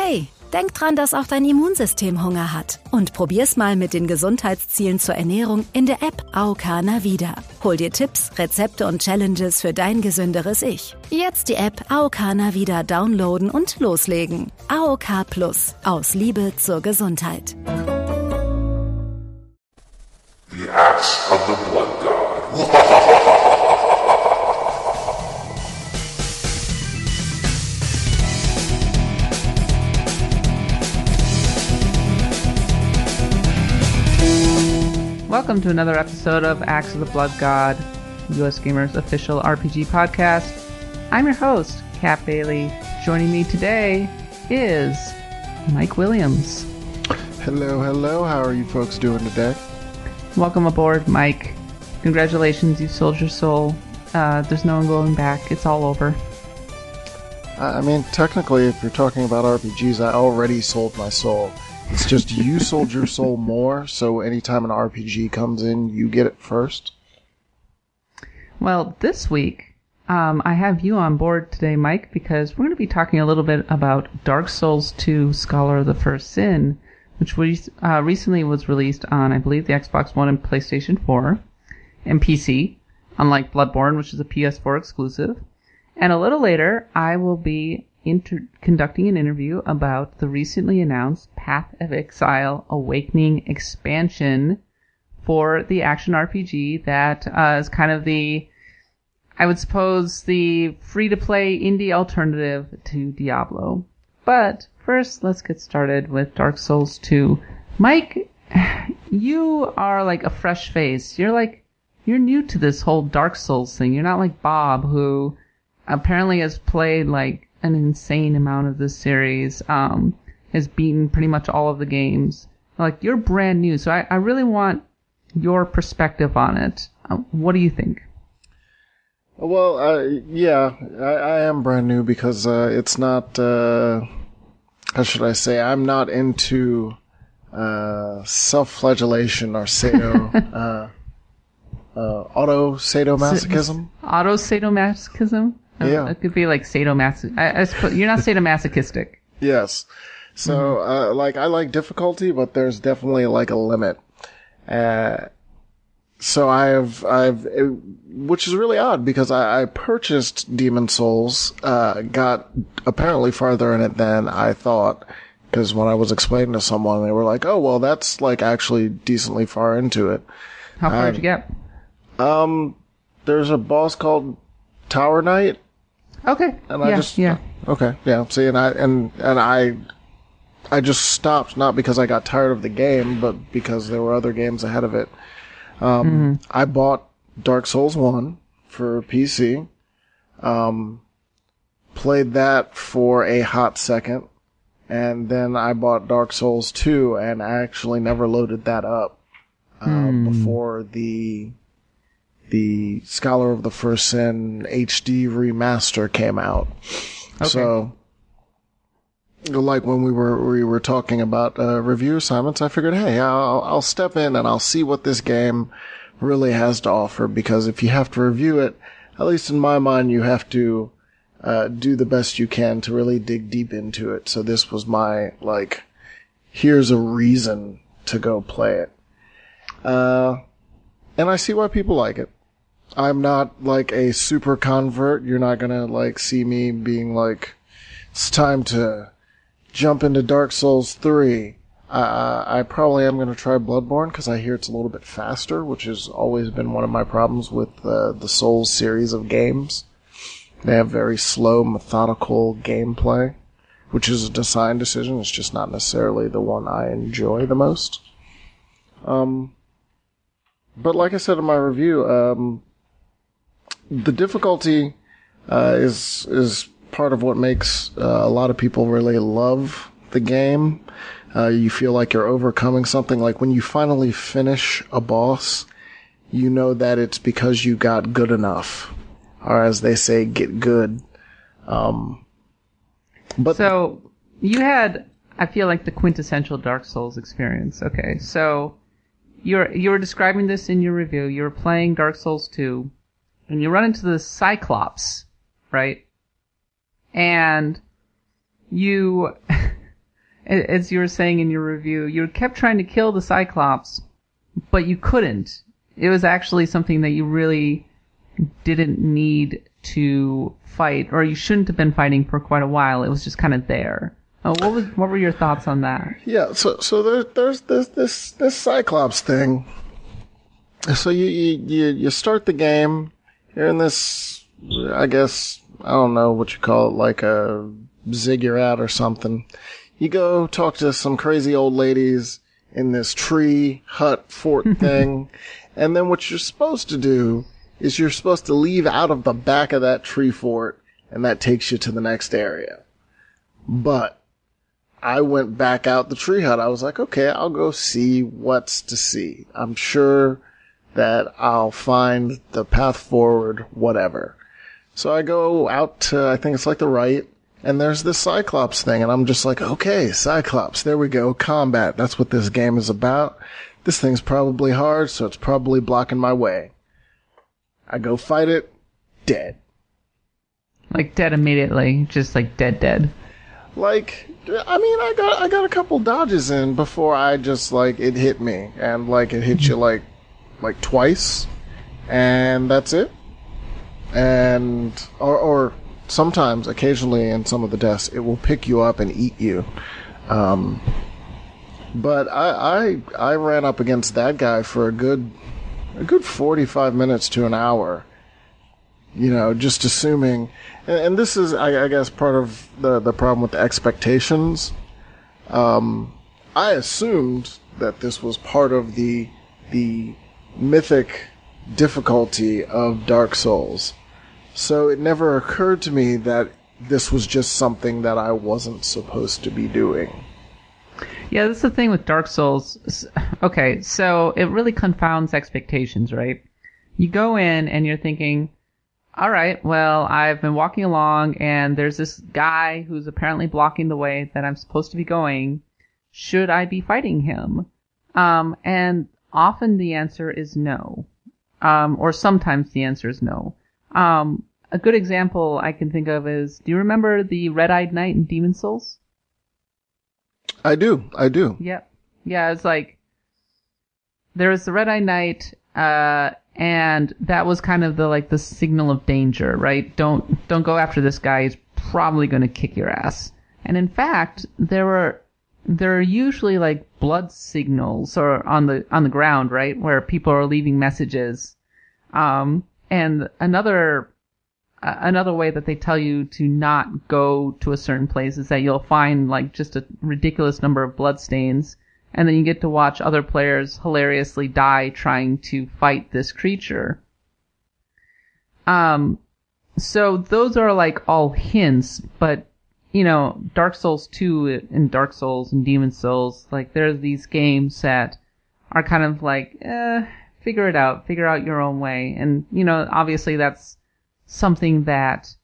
Hey, denk dran, dass auch dein Immunsystem Hunger hat. Und probier's mal mit den Gesundheitszielen zur Ernährung in der App AOK Navida. Hol dir Tipps, Rezepte und Challenges für dein gesünderes Ich. Jetzt die App AOK Navida downloaden und loslegen. AOK Plus. Aus Liebe zur Gesundheit. The Axe of the Blood God. Welcome to another episode of Axe of the Blood God, US Gamer's official RPG podcast. I'm your host, Kat Bailey. Joining me today is Mike Williams. Hello. How are you folks doing today? Welcome aboard, Mike. Congratulations, you sold your soul. There's no going back. It's all over. I mean, technically, if you're talking about RPGs, I already sold my soul. It's just you sold your soul more, so anytime an RPG comes in, you get it first. Well, this week, I have you on board today, Mike, because we're going to be talking a little bit about Dark Souls 2 Scholar of the First Sin, which recently was released on, I believe, the Xbox One and PlayStation 4 and PC, unlike Bloodborne, which is a PS4 exclusive. And a little later, I will be conducting an interview about the recently announced Path of Exile Awakening expansion for the action RPG that is kind of the, I would suppose, the free-to-play indie alternative to Diablo. But first, let's get started with Dark Souls 2. Mike, you are like a fresh face. You're new to this whole Dark Souls thing. You're not like Bob, who apparently has played like an insane amount of this series, has beaten pretty much all of the games. Like, you're brand new, so I really want your perspective on it. What do you think? Well, I am brand new because it's not, how should I say, I'm not into self-flagellation or auto-sadomasochism. Auto-sadomasochism? Yeah. It could be like sadomasochistic. I suppose you're not sadomasochistic. Yes. So, I like difficulty, but there's definitely like a limit. So which is really odd because I purchased Demon Souls, got apparently farther in it than I thought. Because when I was explaining to someone, they were like, "Oh, well, that's like actually decently far into it." How far did you get? There's a boss called Tower Knight. Okay. And Okay. Yeah. See, and I just stopped, not because I got tired of the game, but because there were other games ahead of it. I bought Dark Souls 1 for PC. Played that for a hot second. And then I bought Dark Souls 2 and I actually never loaded that up, before the Scholar of the First Sin HD remaster came out. Okay. So, like when we were talking about review assignments, I figured, hey, I'll step in and I'll see what this game really has to offer, because if you have to review it, at least in my mind, you have to do the best you can to really dig deep into it. So this was my, here's a reason to go play it. And I see why people like it. I'm not like a super convert. You're not gonna see me being like, it's time to jump into Dark Souls 3. I probably am gonna try Bloodborne because I hear it's a little bit faster, which has always been one of my problems with the Souls series of games. They have very slow, methodical gameplay, which is a design decision. It's just not necessarily the one I enjoy the most. But like I said in my review, the difficulty is part of what makes a lot of people really love the game. You feel like you're overcoming something. Like when you finally finish a boss, you know that it's because you got good enough. Or as they say, get good. So you had, I feel like, the quintessential Dark Souls experience. Okay, so you were describing this in your review. You were playing Dark Souls 2, and you run into the Cyclops, right? And you as you were saying in your review, you kept trying to kill the Cyclops, but you couldn't. It was actually something that you really didn't need to fight, or you shouldn't have been fighting for quite a while. It was just kind of there. What were your thoughts on that? Yeah, so there's this Cyclops thing. So you start the game. You're in this, I guess, I don't know what you call it, like a ziggurat or something. You go talk to some crazy old ladies in this tree hut fort thing, and then what you're supposed to do is you're supposed to leave out of the back of that tree fort, and that takes you to the next area. But I went back out the tree hut. I was like, okay, I'll go see what's to see. I'm sure that I'll find the path forward, whatever. So I go out to, I think it's like the right, and there's this Cyclops thing, and I'm just like, okay, Cyclops, there we go, combat. That's what this game is about. This thing's probably hard, so it's probably blocking my way. I go fight it, dead. Like dead immediately, just like dead. Like, I mean, I got a couple dodges in before I just, like, it hit me. And, like, it hit you, like twice. And that's it. And, or sometimes, occasionally in some of the deaths, it will pick you up and eat you. But I ran up against that guy for a good 45 minutes to an hour. You know, just assuming, and this is, I guess, part of the problem with the expectations. I assumed that this was part of the mythic difficulty of Dark Souls. So it never occurred to me that this was just something that I wasn't supposed to be doing. Yeah, that's the thing with Dark Souls. Okay, so it really confounds expectations, right? You go in and you're thinking, all right, well, I've been walking along and there's this guy who's apparently blocking the way that I'm supposed to be going. Should I be fighting him? And often the answer is no. Or sometimes the answer is no. A good example I can think of is, do you remember the Red-Eyed Knight in Demon's Souls? I do. Yep. Yeah, it's like, there was the Red-Eyed Knight, and that was kind of the signal of danger, right? Don't go after this guy. He's probably going to kick your ass. And in fact, there are usually like blood signals or on the ground, right, where people are leaving messages. And another way that they tell you to not go to a certain place is that you'll find like just a ridiculous number of bloodstains. And then you get to watch other players hilariously die trying to fight this creature. So those are like all hints, but, you know, Dark Souls 2 and Dark Souls and Demon's Souls, like there's these games that are kind of like, figure it out, figure out your own way. And, you know, obviously that's something that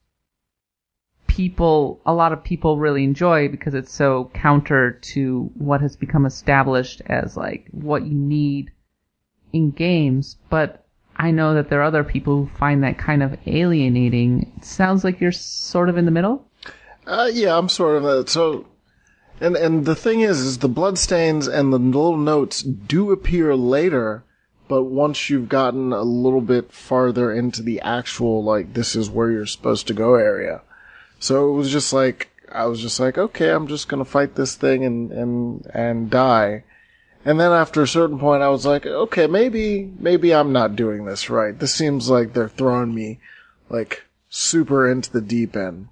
a lot of people really enjoy because it's so counter to what has become established as like what you need in games. But I know that there are other people who find that kind of alienating. It sounds like you're sort of in the middle. Yeah, I'm sort of so. And the thing is the bloodstains and the little notes do appear later, but once you've gotten a little bit farther into the actual, like, this is where you're supposed to go area. So it was just like, I was just like, okay, I'm just gonna fight this thing and die. And then after a certain point, I was like, okay, maybe I'm not doing this right. This seems like they're throwing me, like, super into the deep end.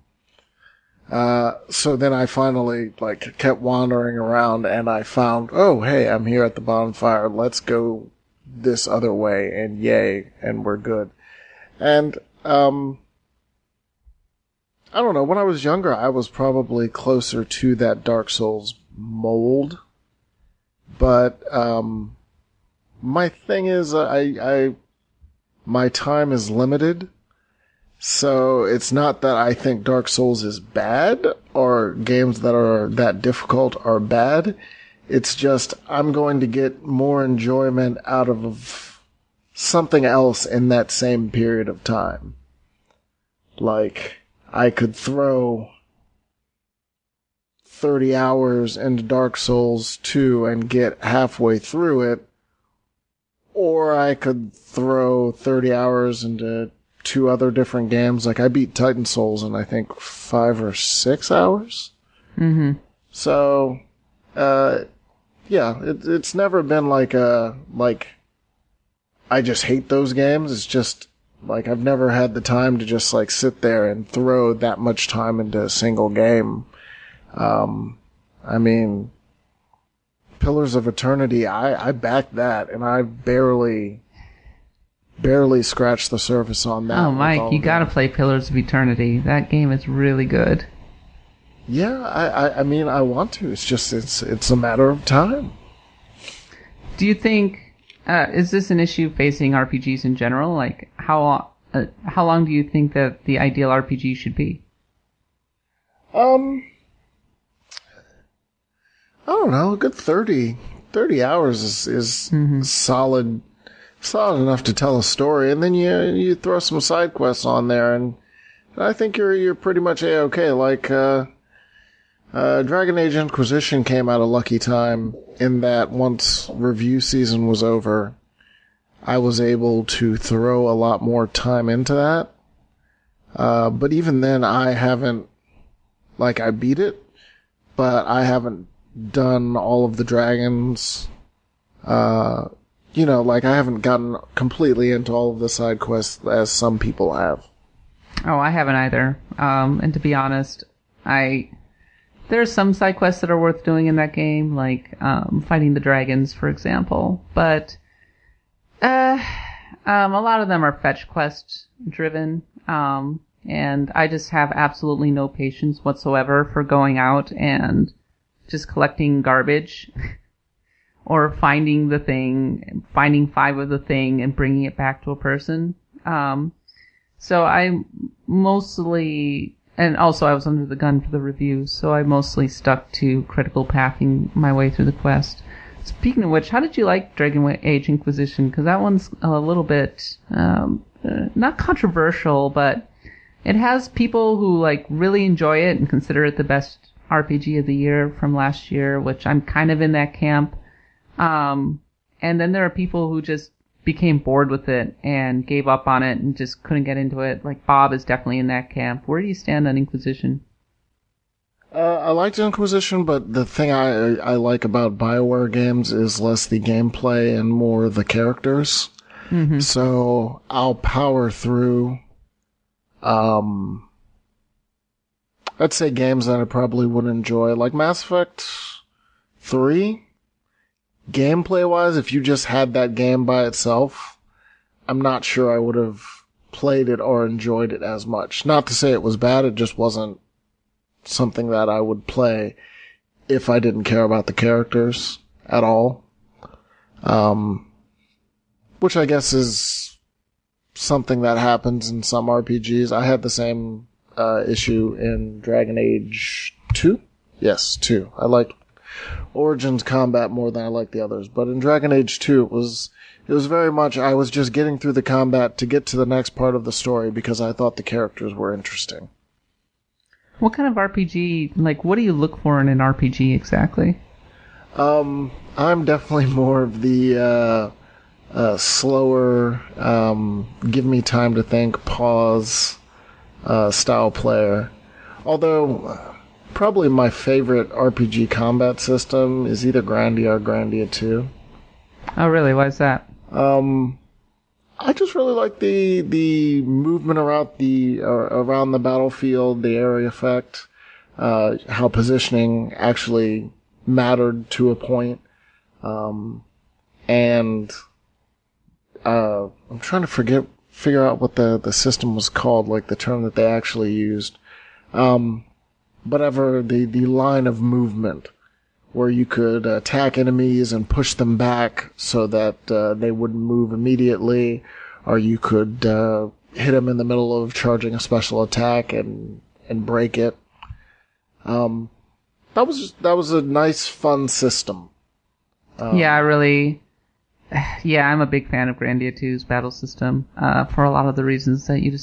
So then I finally, like, kept wandering around and I found, oh, hey, I'm here at the bonfire. Let's go this other way, and yay, and we're good. And, I don't know, when I was younger, I was probably closer to that Dark Souls mold. But, my thing is, my time is limited. So it's not that I think Dark Souls is bad, or games that are that difficult are bad. It's just, I'm going to get more enjoyment out of something else in that same period of time. Like, I could throw 30 hours into Dark Souls 2 and get halfway through it, or I could throw 30 hours into 2 other different games. Like, I beat Titan Souls in, I think, 5 or 6 hours. Mm-hmm. So, yeah, it's never been like I just hate those games. It's just, like, I've never had the time to just, like, sit there and throw that much time into a single game. I mean, Pillars of Eternity, I backed that, and I barely scratched the surface on that. Oh, Mike, you gotta play Pillars of Eternity. That game is really good. Yeah, I mean, I want to. It's just, it's a matter of time. Do you think, is this an issue facing RPGs in general? Like, how long do you think that the ideal RPG should be? I don't know, a good 30 hours is solid enough to tell a story, and then you throw some side quests on there, and I think you're pretty much A-okay. Like, Dragon Age Inquisition came out a lucky time in that once review season was over, I was able to throw a lot more time into that. But even then, I haven't, like, I beat it, but I haven't done all of the dragons. Like, I haven't gotten completely into all of the side quests as some people have. Oh, I haven't either. And to be honest, there are some side quests that are worth doing in that game, like fighting the dragons, for example. But a lot of them are fetch quest driven, and I just have absolutely no patience whatsoever for going out and just collecting garbage or finding the thing, finding 5 of the thing and bringing it back to a person. So I mostly, and also I was under the gun for the review, so I mostly stuck to critical pathing my way through the quest. Speaking of which, how did you like Dragon Age Inquisition? Because that one's a little bit, not controversial, but it has people who, like, really enjoy it and consider it the best RPG of the year from last year, which I'm kind of in that camp. And then there are people who just became bored with it and gave up on it and just couldn't get into it. Like, Bob is definitely in that camp. Where do you stand on Inquisition? I liked Inquisition, but the thing I like about BioWare games is less the gameplay and more the characters. Mm-hmm. So I'll power through, I'd say games that I probably would enjoy, like Mass Effect 3. Gameplay-wise, if you just had that game by itself, I'm not sure I would have played it or enjoyed it as much. Not to say it was bad, it just wasn't something that I would play if I didn't care about the characters at all. Which I guess is something that happens in some RPGs. I had the same issue in Dragon Age 2. Yes, 2. I liked Origins combat more than I liked the others, but in Dragon Age 2 it was very much I was just getting through the combat to get to the next part of the story because I thought the characters were interesting. What kind of RPG, like, what do you look for in an RPG exactly? I'm definitely more of the slower, give me time to think, pause style player. Although probably my favorite RPG combat system is either Grandia or Grandia 2. Oh, really? Why is that? I just really like the movement around the battlefield, the area effect, how positioning actually mattered to a point, and I'm trying to figure out what the system was called, like the term that they actually used. Whatever the line of movement, where you could attack enemies and push them back so that they wouldn't move immediately, or you could hit them in the middle of charging a special attack and break it. That was a nice, fun system. I'm a big fan of Grandia 2's battle system for a lot of the reasons that you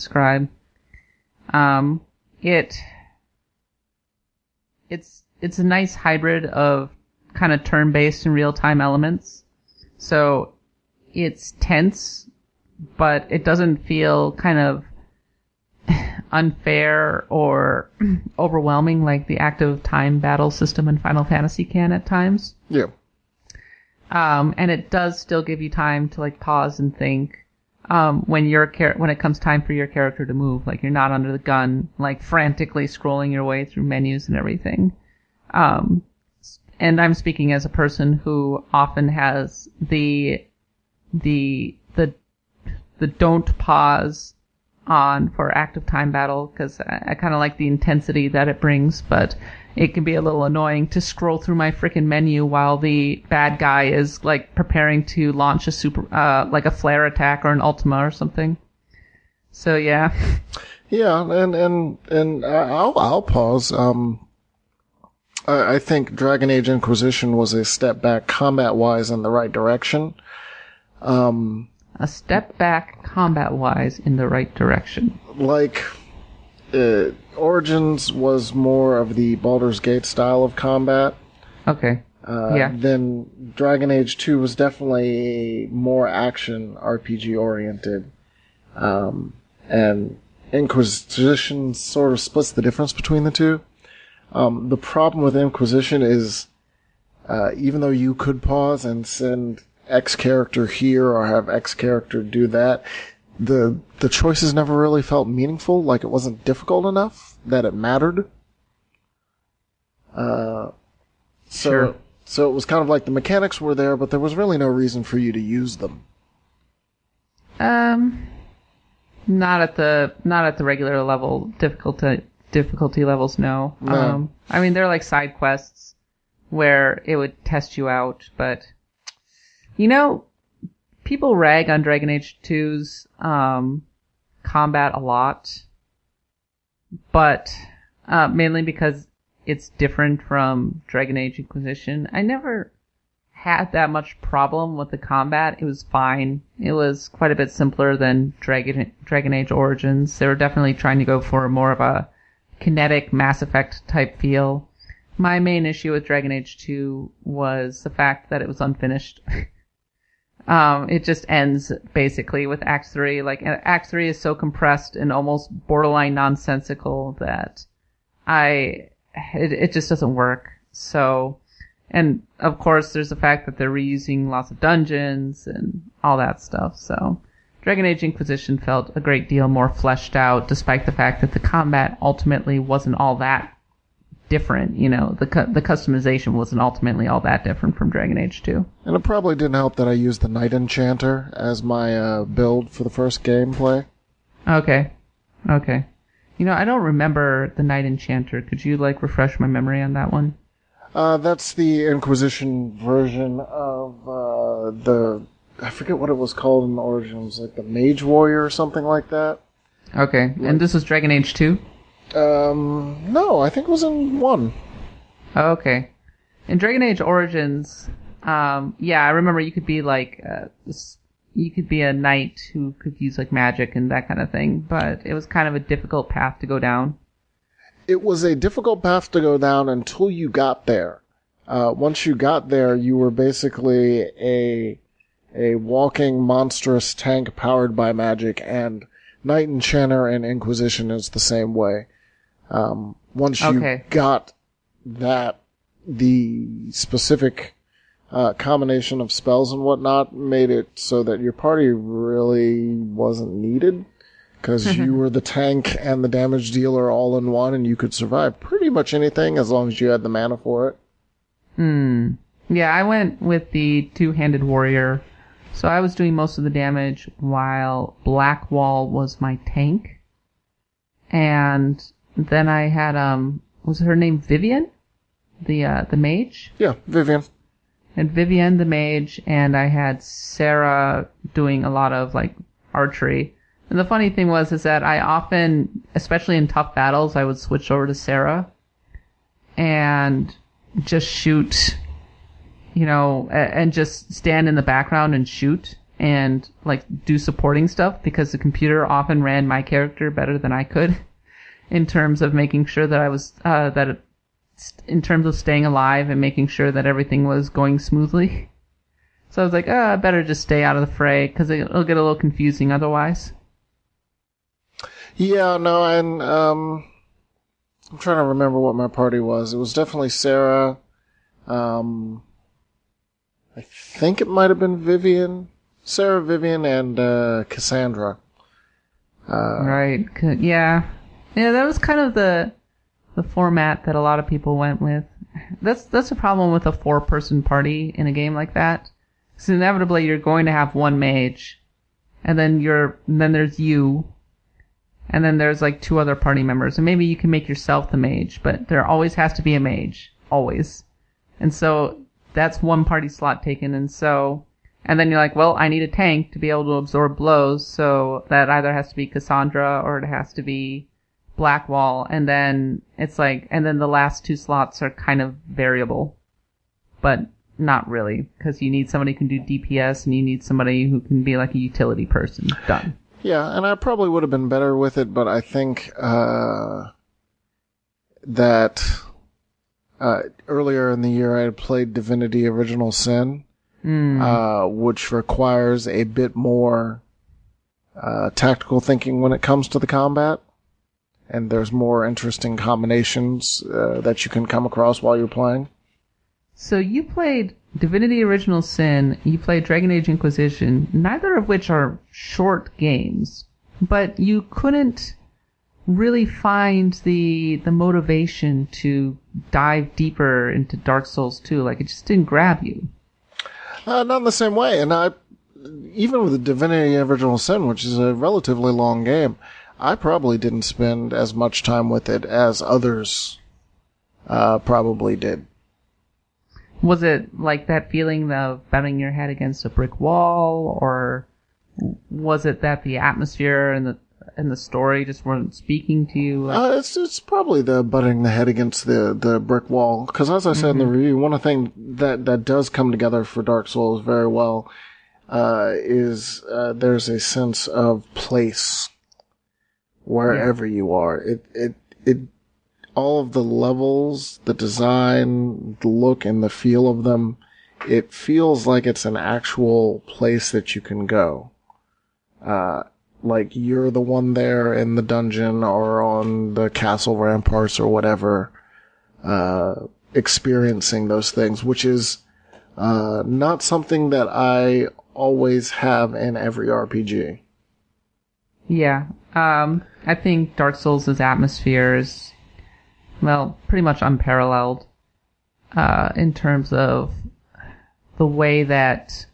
it's a nice hybrid of kind of turn-based and real-time elements. So it's tense, but it doesn't feel kind of unfair or overwhelming like the active time battle system in Final Fantasy can at times. Yeah. And it does still give you time to like pause and think when it comes time for your character to move. Like you're not under the gun, like frantically scrolling your way through menus and everything. And I'm speaking as a person who often has the don't pause on for active time battle, because I kind of like the intensity that it brings, but it can be a little annoying to scroll through my freaking menu while the bad guy is like preparing to launch a like a flare attack or an Ultima or something. So yeah. Yeah, and I'll pause. I think Dragon Age Inquisition was a step back combat-wise in the right direction. A step back combat-wise in the right direction. Like, Origins was more of the Baldur's Gate style of combat. Okay. Yeah. Then Dragon Age 2 was definitely more action RPG oriented. And Inquisition sort of splits the difference between the two. The problem with Inquisition is, even though you could pause and send X character here or have X character do that, the choices never really felt meaningful, like it wasn't difficult enough that it mattered. Sure. So it was kind of like the mechanics were there, but there was really no reason for you to use them. Not at the regular level difficulty levels, no. No. I mean, they're like side quests where it would test you out, but you know, people rag on Dragon Age 2's combat a lot, but mainly because it's different from Dragon Age Inquisition. I never had that much problem with the combat. It was fine. It was quite a bit simpler than Dragon Age Origins. They were definitely trying to go for more of a kinetic Mass Effect type feel. My main issue with Dragon Age 2 was the fact that it was unfinished. It just ends basically with Act 3. Like, Act 3 is so compressed and almost borderline nonsensical that it just doesn't work. So, and of course there's the fact that they're reusing lots of dungeons and all that stuff. So, Dragon Age Inquisition felt a great deal more fleshed out, despite the fact that the combat ultimately wasn't all that different. You know, the customization wasn't ultimately all that different from Dragon Age 2. And it probably didn't help that I used the Knight Enchanter as my build for the first gameplay. Okay. You know, I don't remember the Knight Enchanter. Could you, like, refresh my memory on that one? That's the Inquisition version of I forget what it was called in Origins, like the Mage Warrior or something like that. Okay, and this was Dragon Age 2? No, I think it was in 1. Oh, okay. In Dragon Age Origins, yeah, I remember you could be like, you could be a knight who could use like magic and that kind of thing, but it was kind of a difficult path to go down. It was a difficult path to go down until you got there. Once you got there, you were basically a walking monstrous tank powered by magic, and Knight Enchanter and Inquisition is the same way. Once you got that, the specific combination of spells and whatnot made it so that your party really wasn't needed, because you were the tank and the damage dealer all in one, and you could survive pretty much anything as long as you had the mana for it. Yeah, I went with the two-handed warrior, so I was doing most of the damage while Blackwall was my tank. And then I had, was her name Vivian? The mage? Yeah, Vivian. And Vivian the mage, and I had Sarah doing a lot of, like, archery. And the funny thing is that I often, especially in tough battles, I would switch over to Sarah and just shoot, you know, and just stand in the background and shoot and, like, do supporting stuff, because the computer often ran my character better than I could in terms of making sure that I was, that in terms of staying alive and making sure that everything was going smoothly. So I was like, I better just stay out of the fray, because it'll get a little confusing otherwise. Yeah, no, and I'm trying to remember what my party was. It was definitely Sarah. I think it might have been Vivian. Sarah, Vivian, and Cassandra. Right. Yeah. Yeah, that was kind of the format that a lot of people went with. That's a problem with a 4-person party in a game like that. Because inevitably you're going to have one mage, and then there's you, and then there's like 2 other party members, and maybe you can make yourself the mage, but there always has to be a mage. Always. And so that's one party slot taken, and then you're like, well, I need a tank to be able to absorb blows, so that either has to be Cassandra or it has to be Blackwall, and then it's like, and then the last 2 slots are kind of variable. But not really, because you need somebody who can do DPS, and you need somebody who can be like a utility person. Done. Yeah, and I probably would have been better with it, but I think that earlier in the year I had played Divinity Original Sin, which requires a bit more tactical thinking when it comes to the combat. And there's more interesting combinations that you can come across while you're playing. So you played Divinity Original Sin, you played Dragon Age Inquisition, neither of which are short games, but you couldn't really find the motivation to dive deeper into Dark Souls 2. Like, it just didn't grab you. Not in the same way. And even with the Divinity Original Sin, which is a relatively long game, I probably didn't spend as much time with it as others probably did. Was it like that feeling of banging your head against a brick wall, or was it that the atmosphere and the story just weren't speaking to you? It's probably the butting the head against the brick wall. Because as I said in the review, one of the things that does come together for Dark Souls very well is there's a sense of place wherever you are. It all of the levels, the design, the look, and the feel of them, it feels like it's an actual place that you can go. Like you're the one there in the dungeon or on the castle ramparts or whatever, experiencing those things, which is not something that I always have in every RPG. Yeah. I think Dark Souls' atmosphere is, well, pretty much unparalleled in terms of the way that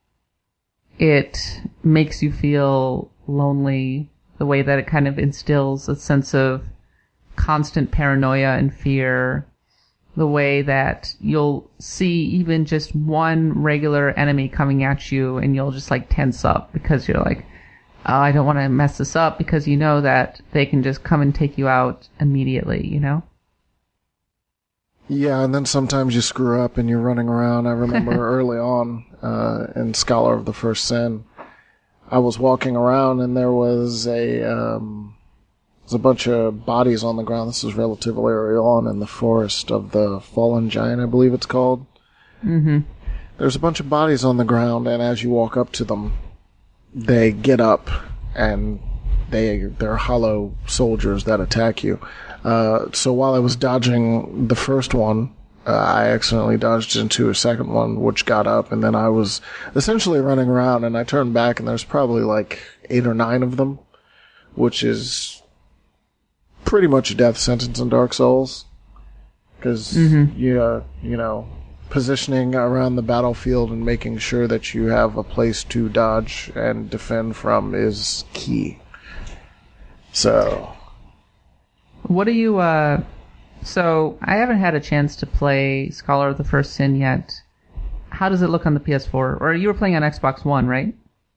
it makes you feel lonely, the way that it kind of instills a sense of constant paranoia and fear, the way that you'll see even just one regular enemy coming at you and you'll just like tense up because you're like, oh, I don't want to mess this up, because you know that they can just come and take you out immediately, you know? Yeah, and then sometimes you screw up and you're running around. I remember early on in Scholar of the First Sin, I was walking around and there was a bunch of bodies on the ground. This was relatively early on in the Forest of the Fallen Giant, I believe it's called. Mm-hmm. There's a bunch of bodies on the ground, and as you walk up to them, they get up and they're hollow soldiers that attack you. So while I was dodging the first one, I accidentally dodged into a second one, which got up, and then I was essentially running around, and I turned back, and there's probably like 8 or 9 of them, which is pretty much a death sentence in Dark Souls. Because, you know, positioning around the battlefield and making sure that you have a place to dodge and defend from is key. So... What do you, so I haven't had a chance to play Scholar of the First Sin yet. How does it look on the PS4? Or you were playing on Xbox One, right?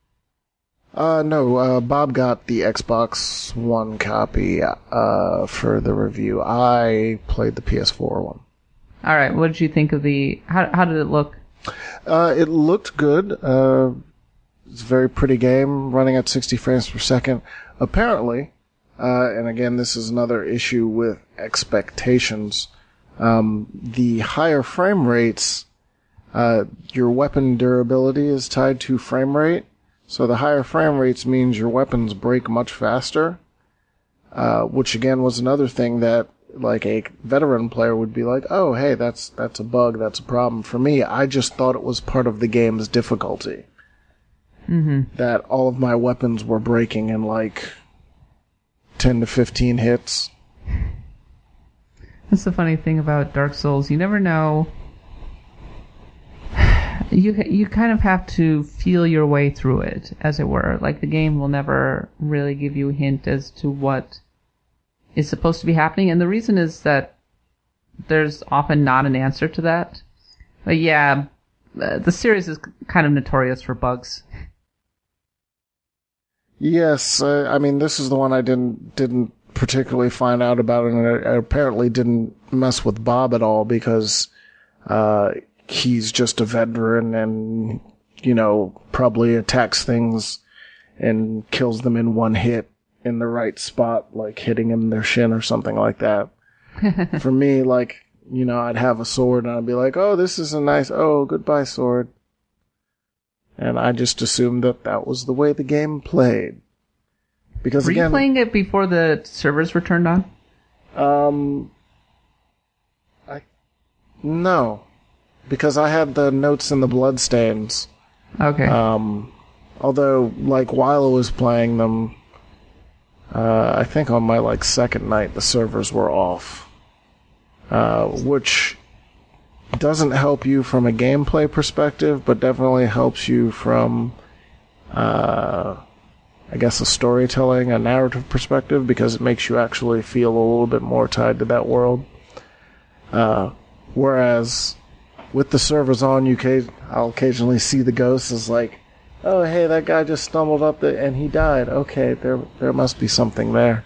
No, Bob got the Xbox One copy, for the review. I played the PS4 one. Alright, what did you think of how did it look? It looked good. It's a very pretty game, running at 60 frames per second. Apparently, and again, this is another issue with expectations. The higher frame rates, your weapon durability is tied to frame rate. So the higher frame rates means your weapons break much faster, which again was another thing that like a veteran player would be like, oh, hey, that's a bug, that's a problem. For me, I just thought it was part of the game's difficulty. Mm-hmm. That all of my weapons were breaking in like 10 to 15 hits. That's the funny thing about Dark Souls. You never know. You kind of have to feel your way through it, as it were. Like, the game will never really give you a hint as to what is supposed to be happening. And the reason is that there's often not an answer to that. But yeah, the series is kind of notorious for bugs. Yes, I mean, this is the one I didn't particularly find out about, and I apparently didn't mess with Bob at all because he's just a veteran and, you know, probably attacks things and kills them in one hit in the right spot, like hitting him in their shin or something like that. For me, like, you know, I'd have a sword and I'd be like, oh, this is a nice, oh, goodbye, sword. And I just assumed that was the way the game played. Because Were you playing it before the servers were turned on? No. Because I had the notes and the bloodstains. Okay. Although, like, while I was playing them, I think on my, like, second night, the servers were off. Which doesn't help you from a gameplay perspective, but definitely helps you from, I guess, a storytelling, a narrative perspective, because it makes you actually feel a little bit more tied to that world. Whereas with the servers on, I'll occasionally see the ghosts as like, oh, hey, that guy just stumbled up and he died. Okay, there must be something there.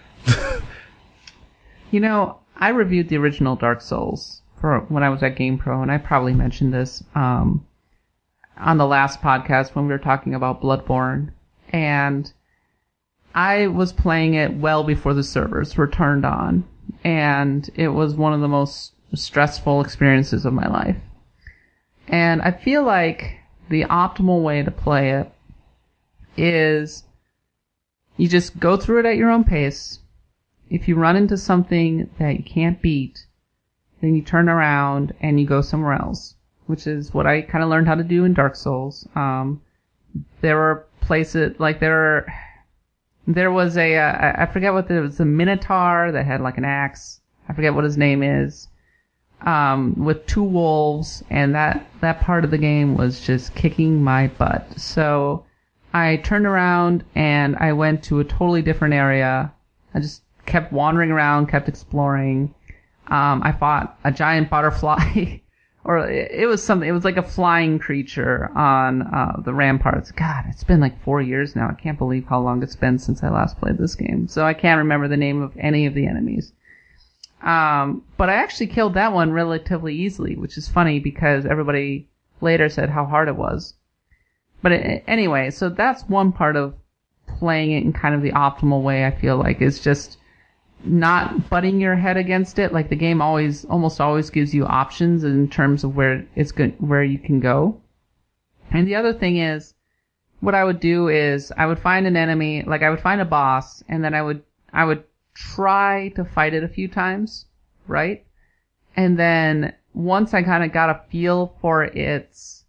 You know, I reviewed the original Dark Souls for when I was at GamePro, and I probably mentioned this on the last podcast when we were talking about Bloodborne. And I was playing it well before the servers were turned on, and it was one of the most stressful experiences of my life. And I feel like the optimal way to play it is you just go through it at your own pace. If you run into something that you can't beat, then you turn around and you go somewhere else, which is what I kind of learned how to do in Dark Souls. There were places, like there was I forget what it was, a Minotaur that had like an axe. I forget what his name is. With two wolves, and that part of the game was just kicking my butt. So I turned around and I went to a totally different area. I just kept wandering around, kept exploring. I fought a giant butterfly, or it was like a flying creature on the ramparts. God, it's been like 4 years now. I can't believe how long it's been since I last played this game. So I can't remember the name of any of the enemies. But I actually killed that one relatively easily, which is funny because everybody later said how hard it was. But anyway, so that's one part of playing it in kind of the optimal way, I feel like, is just not butting your head against it. Like, the game almost always gives you options in terms of where you can go. And the other thing is, what I would do is I would find an enemy, like I would find a boss, and then I would try to fight it a few times, right? And then once I kind of got a feel for its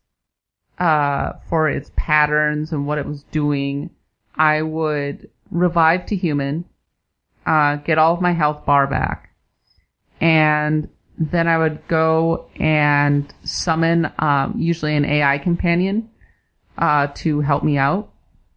patterns and what it was doing, I would revive to human, get all of my health bar back, and then I would go and summon usually an AI companion to help me out.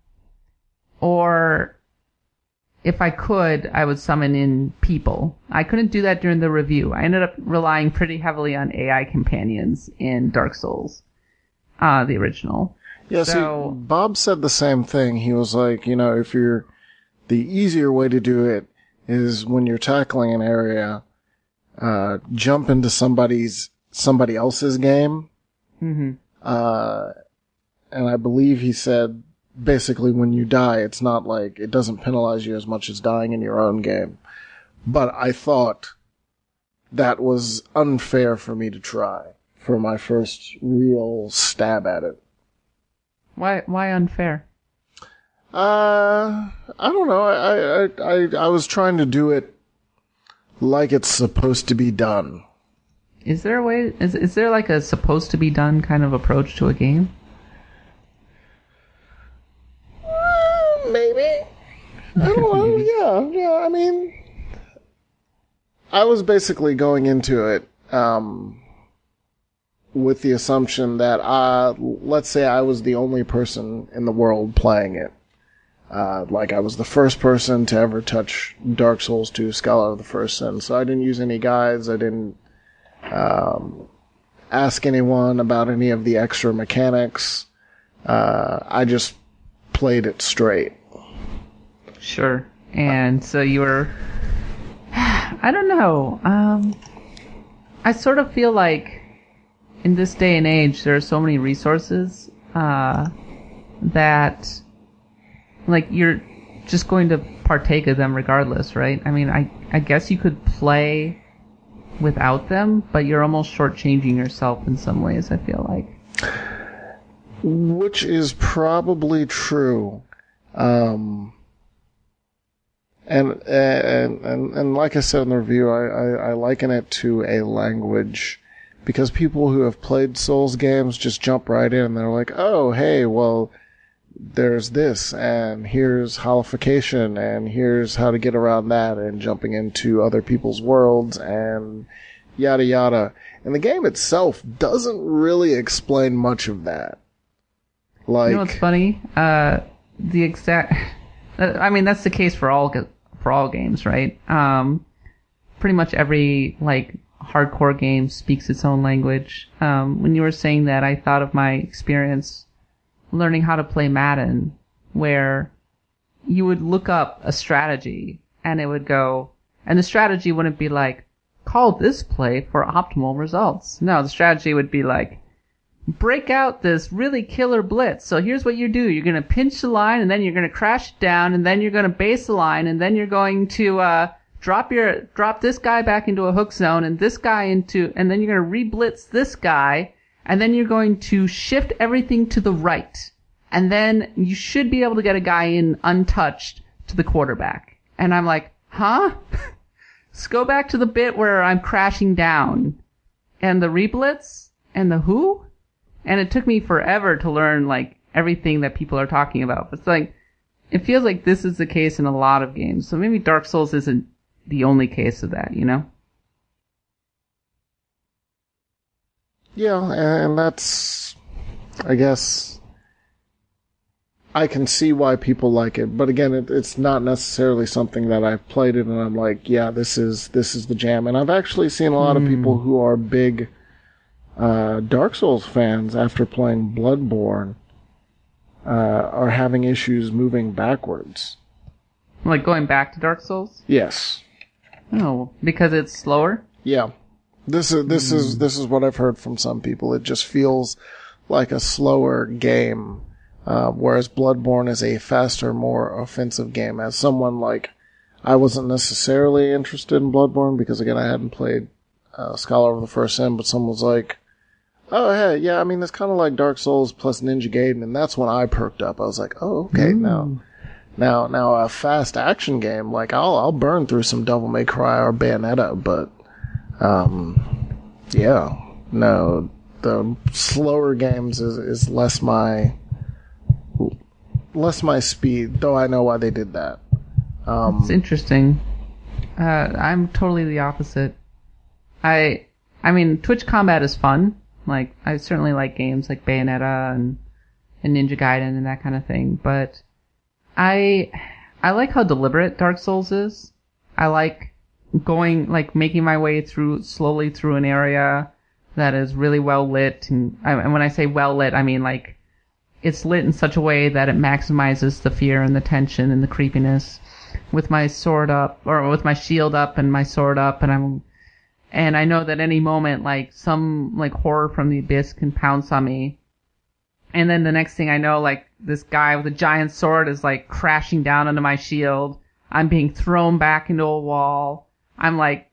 Or if I could, I would summon in people. I couldn't do that during the review. I ended up relying pretty heavily on AI companions in Dark Souls, the original. Yeah, so, see, Bob said the same thing. He was like, you know, the easier way to do it is when you're tackling an area, jump into somebody else's game. Mm-hmm. And I believe he said, basically, when you die, it's not like, it doesn't penalize you as much as dying in your own game. But I thought that was unfair for me to try for my first real stab at it. Why unfair? I don't know. I was trying to do it like it's supposed to be done. Is there a way? Is there like a supposed to be done kind of approach to a game? Maybe. I don't know. Yeah. I mean, I was basically going into it with the assumption that, let's say I was the only person in the world playing it. Like I was the first person to ever touch Dark Souls 2 Scholar of the First Sin. So I didn't use any guides. I didn't ask anyone about any of the extra mechanics. I just played it straight. Sure. And so you were... I don't know. I sort of feel like in this day and age there are so many resources that... like, you're just going to partake of them regardless, right? I mean, I guess you could play without them, but you're almost shortchanging yourself in some ways, I feel like. Which is probably true. And like I said in the review, I liken it to a language, because people who have played Souls games just jump right in and they're like, oh, hey, well... there's this, and here's holification, and here's how to get around that, and jumping into other people's worlds, and yada yada. And the game itself doesn't really explain much of that. Like, you know what's funny? The exact... I mean, that's the case for all games, right? Pretty much every, like, hardcore game speaks its own language. When you were saying that, I thought of my experience learning how to play Madden, where you would look up a strategy and it would go, and the strategy wouldn't be like, call this play for optimal results. No, the strategy would be like, break out this really killer blitz. So here's what you do. You're going to pinch the line, and then you're going to crash it down, and then you're going to base the line, and then you're going to drop this guy back into a hook zone, and this guy into, and then you're going to re-blitz this guy, and then you're going to shift everything to the right. And then you should be able to get a guy in untouched to the quarterback. And I'm like, huh? Let's go back to the bit where I'm crashing down. And the re-blitz? And the who? And it took me forever to learn, like, everything that people are talking about. But it's like, it feels like this is the case in a lot of games. So maybe Dark Souls isn't the only case of that, you know? yeah, and that's, I guess, I can see why people like it. But again, it's not necessarily something that I've played it and I'm like, yeah, this is the jam. And I've actually seen a lot of people who are big Dark Souls fans after playing Bloodborne are having issues moving backwards. Like going back to Dark Souls? Yes. Oh, because it's slower? Yeah. This is what I've heard from some people. It just feels like a slower game, whereas Bloodborne is a faster, more offensive game. As someone like, I wasn't necessarily interested in Bloodborne because again I hadn't played Scholar of the First Sin, but someone was like, oh hey, yeah, I mean it's kind of like Dark Souls plus Ninja Gaiden, and that's when I perked up. I was like, oh okay, now a fast action game, like I'll burn through some Devil May Cry or Bayonetta, but yeah, no, the slower games is less my speed, though I know why they did that. It's interesting. I'm totally the opposite. I mean, Twitch combat is fun. Like, I certainly like games like Bayonetta and Ninja Gaiden and that kind of thing, but I like how deliberate Dark Souls is. I like making my way slowly through an area that is really well lit. And when I say well lit, I mean like it's lit in such a way that it maximizes the fear and the tension and the creepiness. With my sword up, or with my shield up and my sword up, and I know that any moment, like some like horror from the abyss can pounce on me. And then the next thing I know, like this guy with a giant sword is like crashing down onto my shield. I'm being thrown back into a wall. I'm like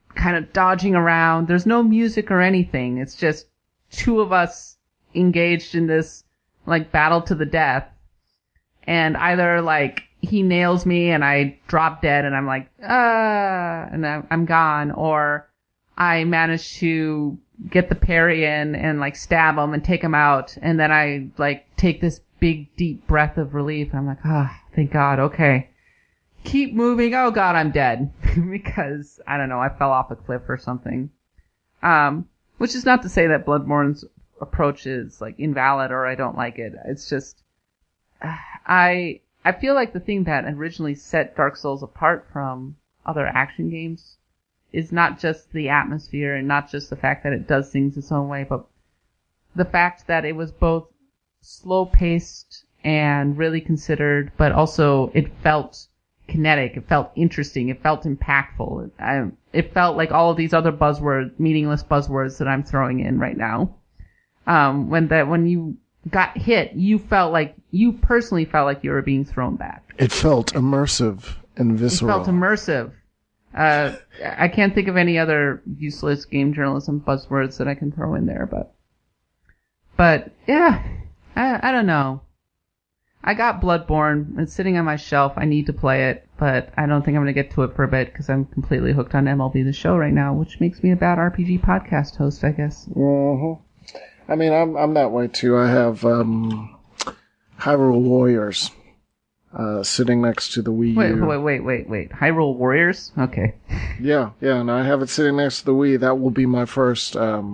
kind of dodging around. There's no music or anything. It's just two of us engaged in this, like, battle to the death. And either, like, he nails me and I drop dead and I'm like, and I'm gone. Or I manage to get the parry in and, like, stab him and take him out. And then I, like, take this big, deep breath of relief. I'm like, thank God. Okay. Keep moving. Oh God, I'm dead. Because, I don't know, I fell off a cliff or something. Which is not to say that Bloodborne's approach is, like, invalid or I don't like it. It's just, I feel like the thing that originally set Dark Souls apart from other action games is not just the atmosphere and not just the fact that it does things its own way, but the fact that it was both slow-paced and really considered, but also it felt kinetic, it felt interesting, it felt impactful. It felt like all of these other meaningless buzzwords that I'm throwing in right now. When you got hit, you personally felt like you were being thrown back. It felt immersive and visceral. It felt immersive. I can't think of any other useless game journalism buzzwords that I can throw in there, but yeah, I don't know. I got Bloodborne. It's sitting on my shelf. I need to play it, but I don't think I'm going to get to it for a bit because I'm completely hooked on MLB The Show right now, which makes me a bad RPG podcast host, I guess. Mm-hmm. I mean, I'm that way too. I have Hyrule Warriors sitting next to the Wii U. Wait. Hyrule Warriors? Okay. Yeah, and I have it sitting next to the Wii. That will be my first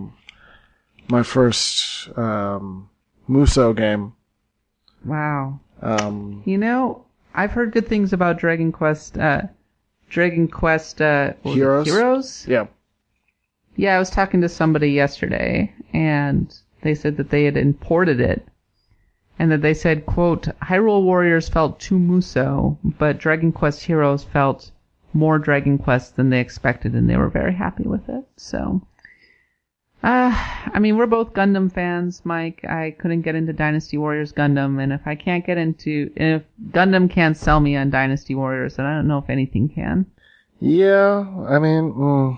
Musou game. Wow. You know, I've heard good things about Dragon Quest Heroes? Yeah. Yeah, I was talking to somebody yesterday, and they said that they had imported it, and that they said, quote, Hyrule Warriors felt too Musou, but Dragon Quest Heroes felt more Dragon Quest than they expected, and they were very happy with it. So, I mean, we're both Gundam fans, Mike. I couldn't get into Dynasty Warriors Gundam, and if Gundam can't sell me on Dynasty Warriors, then I don't know if anything can. Yeah, I mean,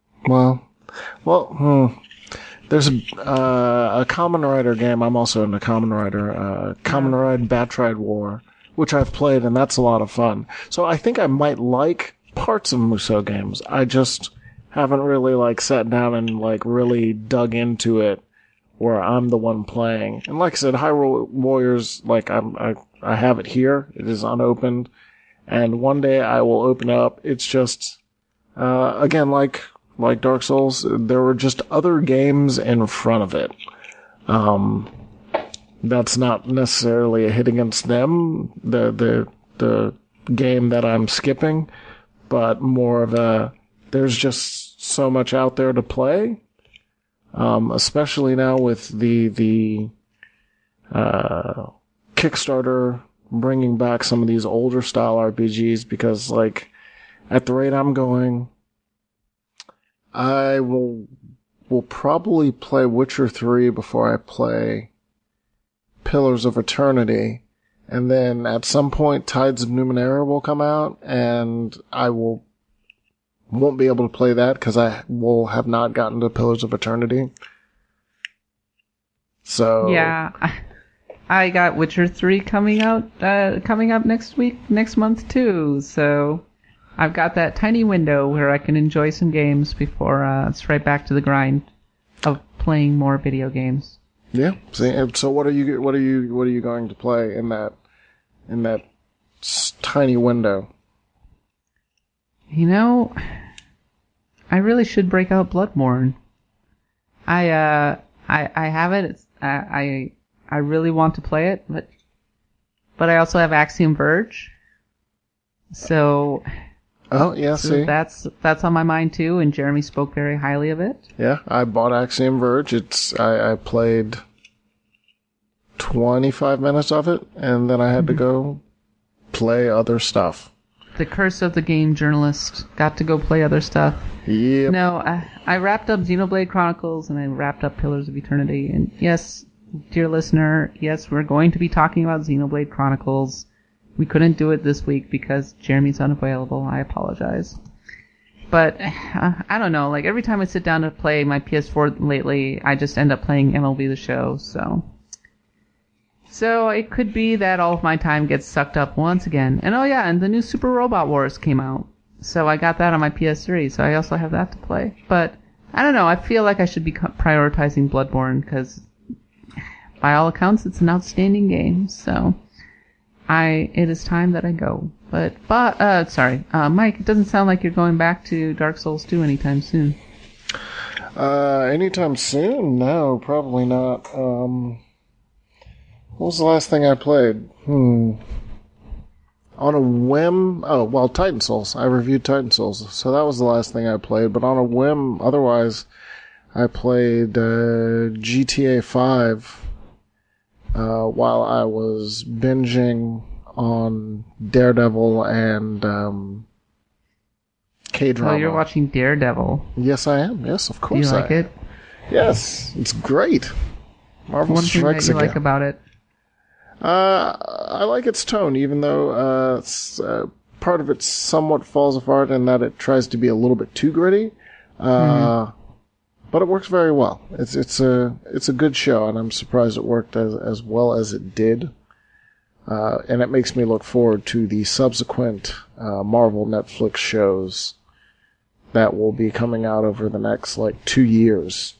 there's a Kamen Rider game. I'm also into Kamen Rider. Kamen Rider Batride War, which I've played, and that's a lot of fun. So I think I might like parts of Musou games. I just haven't really, like, sat down and, like, really dug into it where I'm the one playing. And like I said, Hyrule Warriors, like, I have it here. It is unopened. And one day I will open up. It's just, again, like Dark Souls, there were just other games in front of it. That's not necessarily a hit against them, the game that I'm skipping, but more of a, there's just so much out there to play, especially now with the Kickstarter bringing back some of these older style RPGs, because, like, at the rate I'm going, I will probably play Witcher 3 before I play Pillars of Eternity, and then at some point Tides of Numenera will come out, and I won't be able to play that because I will have not gotten to Pillars of Eternity. So yeah, I got Witcher 3 coming up next month too. So I've got that tiny window where I can enjoy some games before it's right back to the grind of playing more video games. Yeah. See, so what are you going to play in that tiny window? You know, I really should break out Bloodborne. I have it. I really want to play it, but I also have Axiom Verge. So. Oh yeah, see, that's on my mind too, and Jeremy spoke very highly of it. Yeah, I bought Axiom Verge. I played 25 minutes of it, and then I had to go play other stuff. The curse of the game journalist. Got to go play other stuff. Yep. No, I wrapped up Xenoblade Chronicles, and I wrapped up Pillars of Eternity. And yes, dear listener, yes, we're going to be talking about Xenoblade Chronicles. We couldn't do it this week because Jeremy's unavailable. I apologize. But I don't know. Like every time I sit down to play my PS4 lately, I just end up playing MLB The Show. So it could be that all of my time gets sucked up once again. And oh yeah, and the new Super Robot Wars came out. So I got that on my PS3, so I also have that to play. But I don't know, I feel like I should be prioritizing Bloodborne, because by all accounts it's an outstanding game, so it is time that I go. But Mike, it doesn't sound like you're going back to Dark Souls 2 anytime soon. Anytime soon? No, probably not. What was the last thing I played? On a whim... Oh, well, Titan Souls. I reviewed Titan Souls, so that was the last thing I played. But on a whim, otherwise, I played GTA 5 while I was binging on Daredevil and K-drama. Oh, you're watching Daredevil. Yes, I am. Yes, of course Do you like it? Yes, it's great. Marvel One Strikes thing that you again. like about it? I like its tone, even though part of it somewhat falls apart in that it tries to be a little bit too gritty. But it works very well. It's a good show, and I'm surprised it worked as well as it did. And it makes me look forward to the subsequent Marvel Netflix shows that will be coming out over the next 2 years.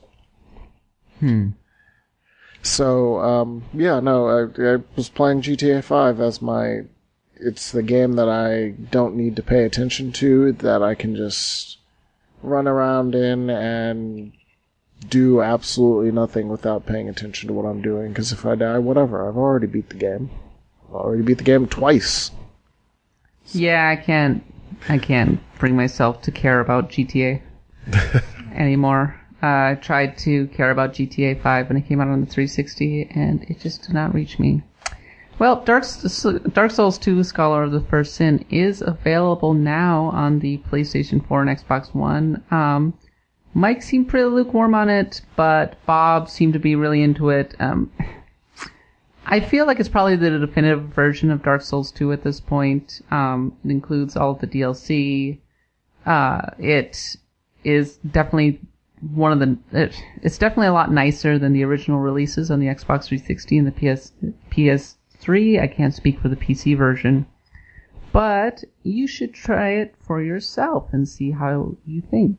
So, I was playing GTA 5 as it's the game that I don't need to pay attention to, that I can just run around in and do absolutely nothing without paying attention to what I'm doing, because if I die, whatever, I've already beat the game. I've already beat the game twice. Yeah, I can't bring myself to care about GTA anymore. I tried to care about GTA 5 when it came out on the 360, and it just did not reach me. Well, Dark Souls 2 Scholar of the First Sin is available now on the PlayStation 4 and Xbox One. Mike seemed pretty lukewarm on it, but Bob seemed to be really into it. I feel like it's probably the definitive version of Dark Souls 2 at this point. It includes all of the DLC. It is definitely it's definitely a lot nicer than the original releases on the Xbox 360 and the PS3. I can't speak for the PC version. But you should try it for yourself and see how you think.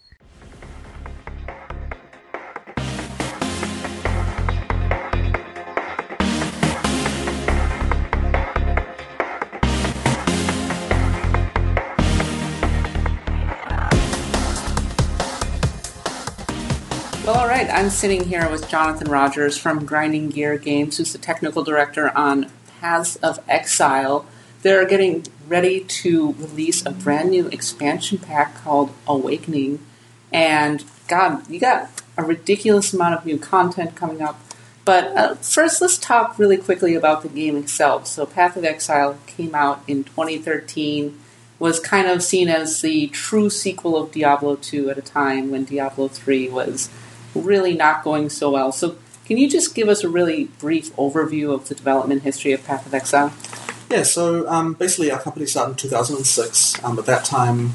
Well, all right. I'm sitting here with Jonathan Rogers from Grinding Gear Games, who's the technical director on Paths of Exile. They're getting ready to release a brand new expansion pack called Awakening. And, God, you got a ridiculous amount of new content coming up. But first, let's talk really quickly about the game itself. So Path of Exile came out in 2013, was kind of seen as the true sequel of Diablo 2 at a time when Diablo 3 was really not going so well. So can you just give us a really brief overview of the development history of Path of Exile? Yeah, so basically our company started in 2006. At that time,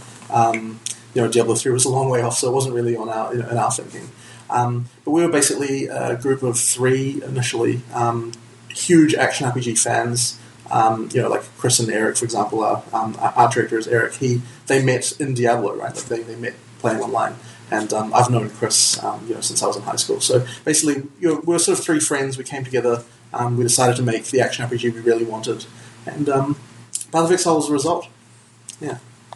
Diablo 3 was a long way off, so it wasn't really on in our thinking. But we were basically a group of three initially, huge action RPG fans. Like Chris and Eric, for example, our art director is Eric. They met in Diablo, right? Like they met playing online. And I've known Chris, since I was in high school. So basically, we were sort of three friends. We came together. We decided to make the action RPG we really wanted, and Path of Exile was the result. Yeah.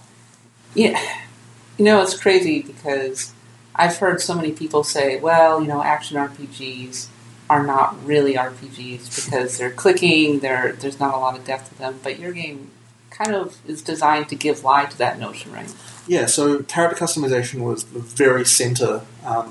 Yeah. It's crazy because I've heard so many people say, well, action RPGs are not really RPGs because they're clicking. There's not a lot of depth to them. But your game kind of is designed to give life to that notion, right? Yeah, so character customization was the very center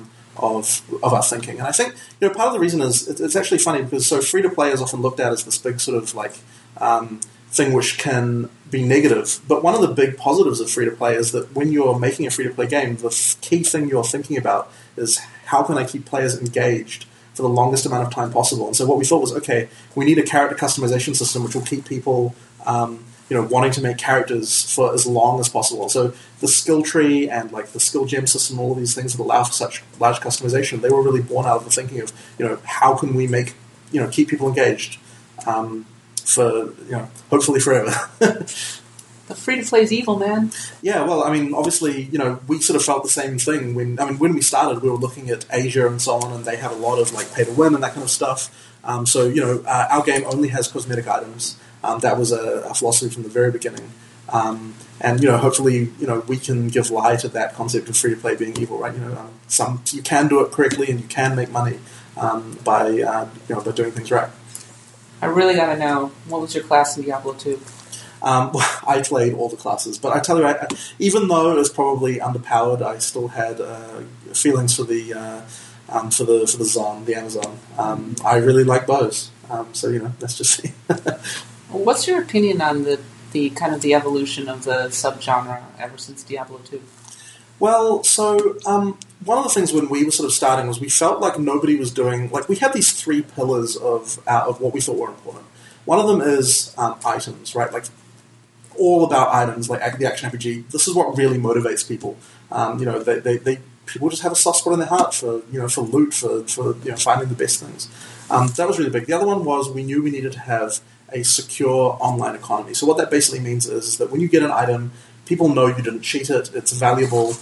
of our thinking. And I think, part of the reason is, it's actually funny because free-to-play is often looked at as this big sort of thing which can be negative. But one of the big positives of free-to-play is that when you're making a free-to-play game, the key thing you're thinking about is how can I keep players engaged for the longest amount of time possible. And so what we thought was, okay, we need a character customization system which will keep people wanting to make characters for as long as possible. So the skill tree and like the skill gem system, all of these things that allow for such large customization, they were really born out of the thinking of, how can we make, keep people engaged for, hopefully forever. The free-to-play is evil, man. Yeah, well, I mean, obviously, we sort of felt the same thing when we started. We were looking at Asia and so on, and they have a lot of like pay to win and that kind of stuff. Our game only has cosmetic items. That was a philosophy from the very beginning, and hopefully, we can give lie to that concept of free-to-play being evil, right? You can do it correctly, and you can make money by doing things right. I really got to know, what was your class in Diablo 2? I played all the classes, but I tell you, even though it was probably underpowered, I still had feelings for the Zon, the Amazon. I really like bows, so let's just see. What's your opinion on the kind of the evolution of the subgenre ever since Diablo 2? Well, so one of the things when we were sort of starting was we felt like nobody was doing, like we had these three pillars of what we thought were important. One of them is items, right? Like all about items, like the action RPG. This is what really motivates people. People just have a soft spot in their heart for loot, for finding the best things. That was really big. The other one was we knew we needed to have a secure online economy. So what that basically means is that when you get an item, people know you didn't cheat it. It's valuable.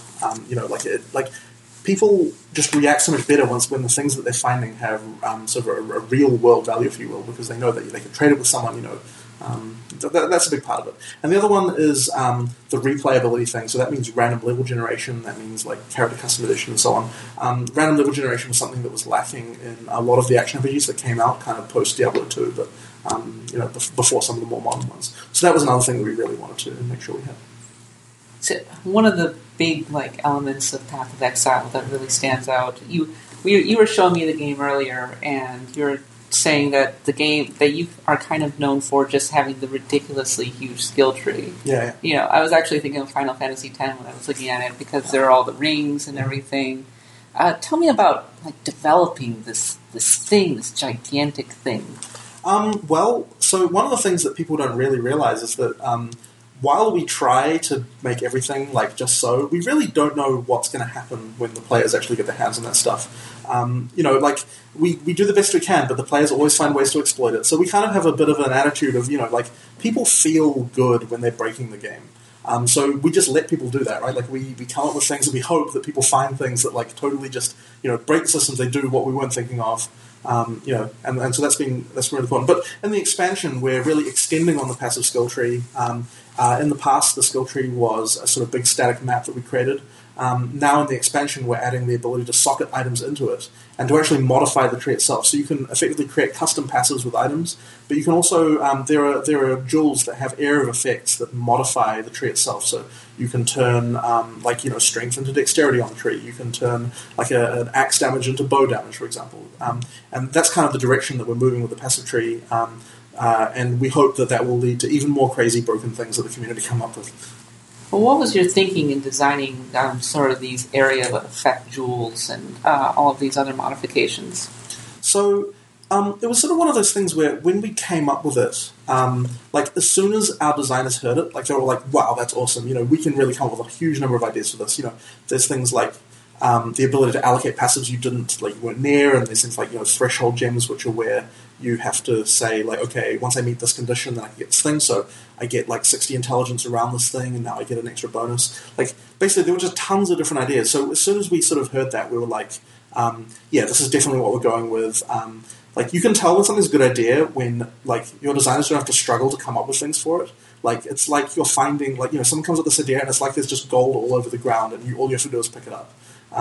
People just react so much better when the things that they're finding have sort of a real world value, if you will, because they know that they can trade it with someone. That's a big part of it. And the other one is the replayability thing. So that means random level generation. That means like character customization and so on. Random level generation was something that was lacking in a lot of the action RPGs that came out kind of post Diablo 2, but before some of the more modern ones. So that was another thing that we really wanted to make sure we had. So one of the big elements of Path of Exile that really stands out. You were showing me the game earlier, and you're saying that the game that you are kind of known for just having the ridiculously huge skill tree. Yeah. I was actually thinking of Final Fantasy X when I was looking at it because there are all the rings and everything. Tell me about developing this gigantic thing. So one of the things that people don't really realize is that while we try to make everything just so, we really don't know what's going to happen when the players actually get their hands on that stuff. We do the best we can, but the players always find ways to exploit it. So we kind of have a bit of an attitude of, people feel good when they're breaking the game. So we just let people do that, right? We come up with things and we hope that people find things that totally just, break the systems, they do what we weren't thinking of. And so that's really important. But in the expansion, we're really extending on the passive skill tree. In the past, the skill tree was a sort of big static map that we created. Now in the expansion, we're adding the ability to socket items into it and to actually modify the tree itself. So you can effectively create custom passives with items, but you can also there are jewels that have area of effects that modify the tree itself. So you can turn strength into dexterity on the tree. You can turn an axe damage into bow damage, for example. And that's kind of the direction that we're moving with the passive tree. And we hope that will lead to even more crazy broken things that the community come up with. Well, what was your thinking in designing sort of these area of effect jewels and all of these other modifications? So it was sort of one of those things where when we came up with it, as soon as our designers heard it, they were like, wow, that's awesome. We can really come up with a huge number of ideas for this. There's things like the ability to allocate passives you weren't near, and there's things like threshold gems, which are where you have to say okay, once I meet this condition, then I can get this thing. So I get 60 intelligence around this thing, and now I get an extra bonus. Basically, there were just tons of different ideas. So as soon as we sort of heard that, we were like, yeah, this is definitely what we're going with. You can tell when something's a good idea when your designers don't have to struggle to come up with things for it. It's like you're finding someone comes up with this idea and it's like there's just gold all over the ground, and all you have to do is pick it up.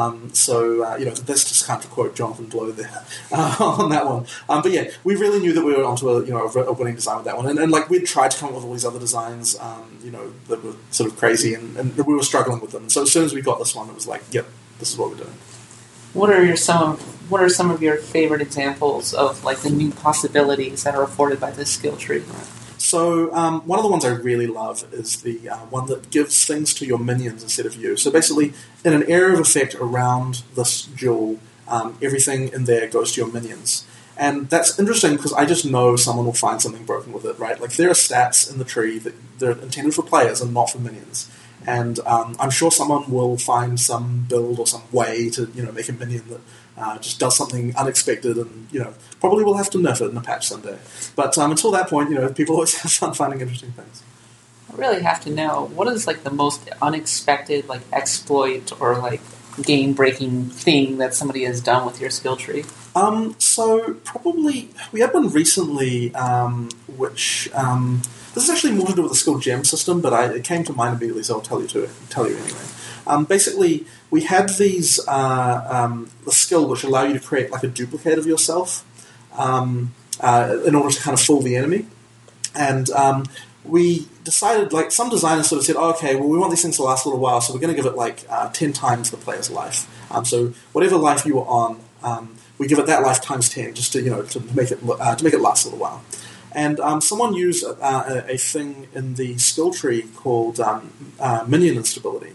That's just kind of to quote Jonathan Blow there on that one. But yeah, we really knew that we were onto a winning design with that one, and we'd tried to come up with all these other designs, that were sort of crazy, and we were struggling with them. So as soon as we got this one, it was like, yep, this is what we're doing. What are some of your favorite examples of the new possibilities that are afforded by this skill tree? So one of the ones I really love is the one that gives things to your minions instead of you. So basically, in an area of effect around this jewel, everything in there goes to your minions. And that's interesting because I just know someone will find something broken with it, right? Like, there are stats in the tree that they're intended for players and not for minions. And I'm sure someone will find some build or some way to, make a minion that just does something unexpected, and, probably we'll have to nerf it in a patch someday. But until that point, people always have fun finding interesting things. I really have to know, what is like the most unexpected like exploit or like game-breaking thing that somebody has done with your skill tree? So probably we had one recently, which this is actually more to do with the skill gem system, but it came to mind immediately, so I'll tell you anyway. Basically, we had these the skill which allow you to create like a duplicate of yourself in order to kind of fool the enemy, and we decided, like, some designers sort of said, okay, well, we want these things to last a little while, so we're going to give it, like, 10 times the player's life. So whatever life you were on, we give it that life times 10, just to, to make it last a little while. And someone used a thing in the skill tree called minion instability.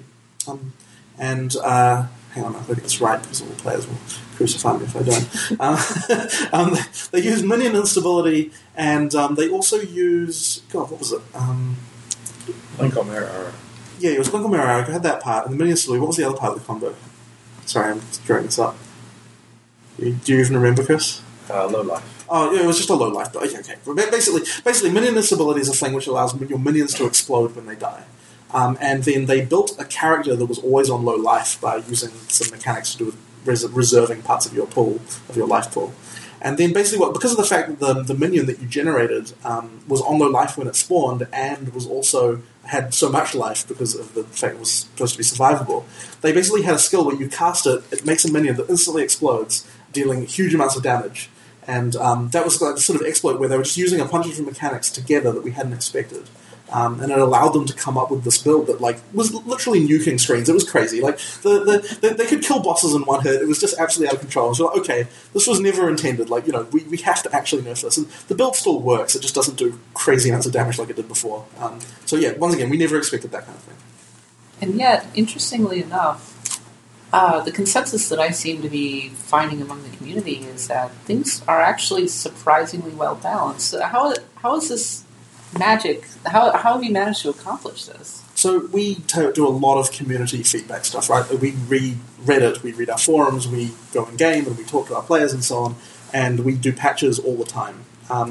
Hang on, I'll get this right, because all the players will crucify me if I don't. They use minion instability, and they also use... God, what was it? Blink on Mirror. Yeah, it was Blink on Mirror. I had that part. And the minion instability, what was the other part of the combo? Sorry, I'm drawing this up. Do you even remember, Chris? Low life. Oh, yeah, it was just a low life. But okay. Basically, minion instability is a thing which allows your minions to explode when they die. And then they built a character that was always on low life by using some mechanics to do with reserving parts of your pool, of your life pool. And then basically, because of the fact that the minion that you generated was on low life when it spawned, and was also had so much life because of the fact it was supposed to be survivable, they basically had a skill where you cast it, it makes a minion that instantly explodes, dealing huge amounts of damage. And that was like the sort of exploit where they were just using a bunch of different mechanics together that we hadn't expected. And it allowed them to come up with this build that, like, was literally nuking screens. It was crazy. Like, they could kill bosses in one hit. It was just absolutely out of control. So, like, okay, this was never intended. Like, we have to actually nerf this. And the build still works. It just doesn't do crazy amounts of damage like it did before. So, yeah, once again, we never expected that kind of thing. And yet, interestingly enough, the consensus that I seem to be finding among the community is that things are actually surprisingly well balanced. How is this magic? How have you managed to accomplish this? So we do a lot of community feedback stuff, right? We read Reddit, we read our forums, we go in game and we talk to our players and so on, and we do patches all the time.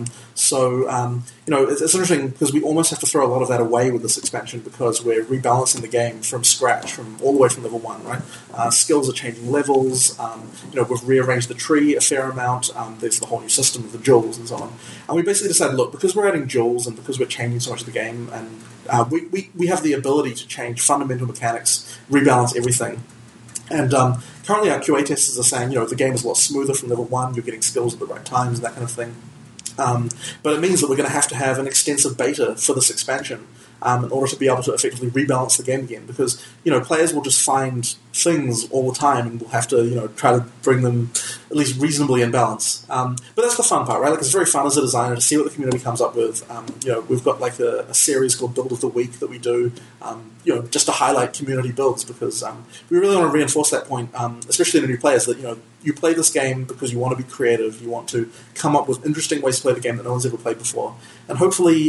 It's interesting because we almost have to throw a lot of that away with this expansion because we're rebalancing the game from scratch, from all the way from level 1, right? Skills are changing levels. We've rearranged the tree a fair amount. There's the whole new system of the jewels and so on. And we basically decided, look, because we're adding jewels and because we're changing so much of the game, and we have the ability to change fundamental mechanics, rebalance everything. And currently our QA testers are saying, the game is a lot smoother from level 1, you're getting skills at the right times and that kind of thing. But it means that we're going to have an extensive beta for this expansion in order to be able to effectively rebalance the game again. Because, players will just find things all the time and we'll have to, try to bring them at least reasonably in balance. But that's the fun part, right? Like, it's very fun as a designer to see what the community comes up with. We've got like a series called Build of the Week that we do, just to highlight community builds because we really want to reinforce that point, especially to new players, that, you play this game because you want to be creative, you want to come up with interesting ways to play the game that no one's ever played before. And hopefully,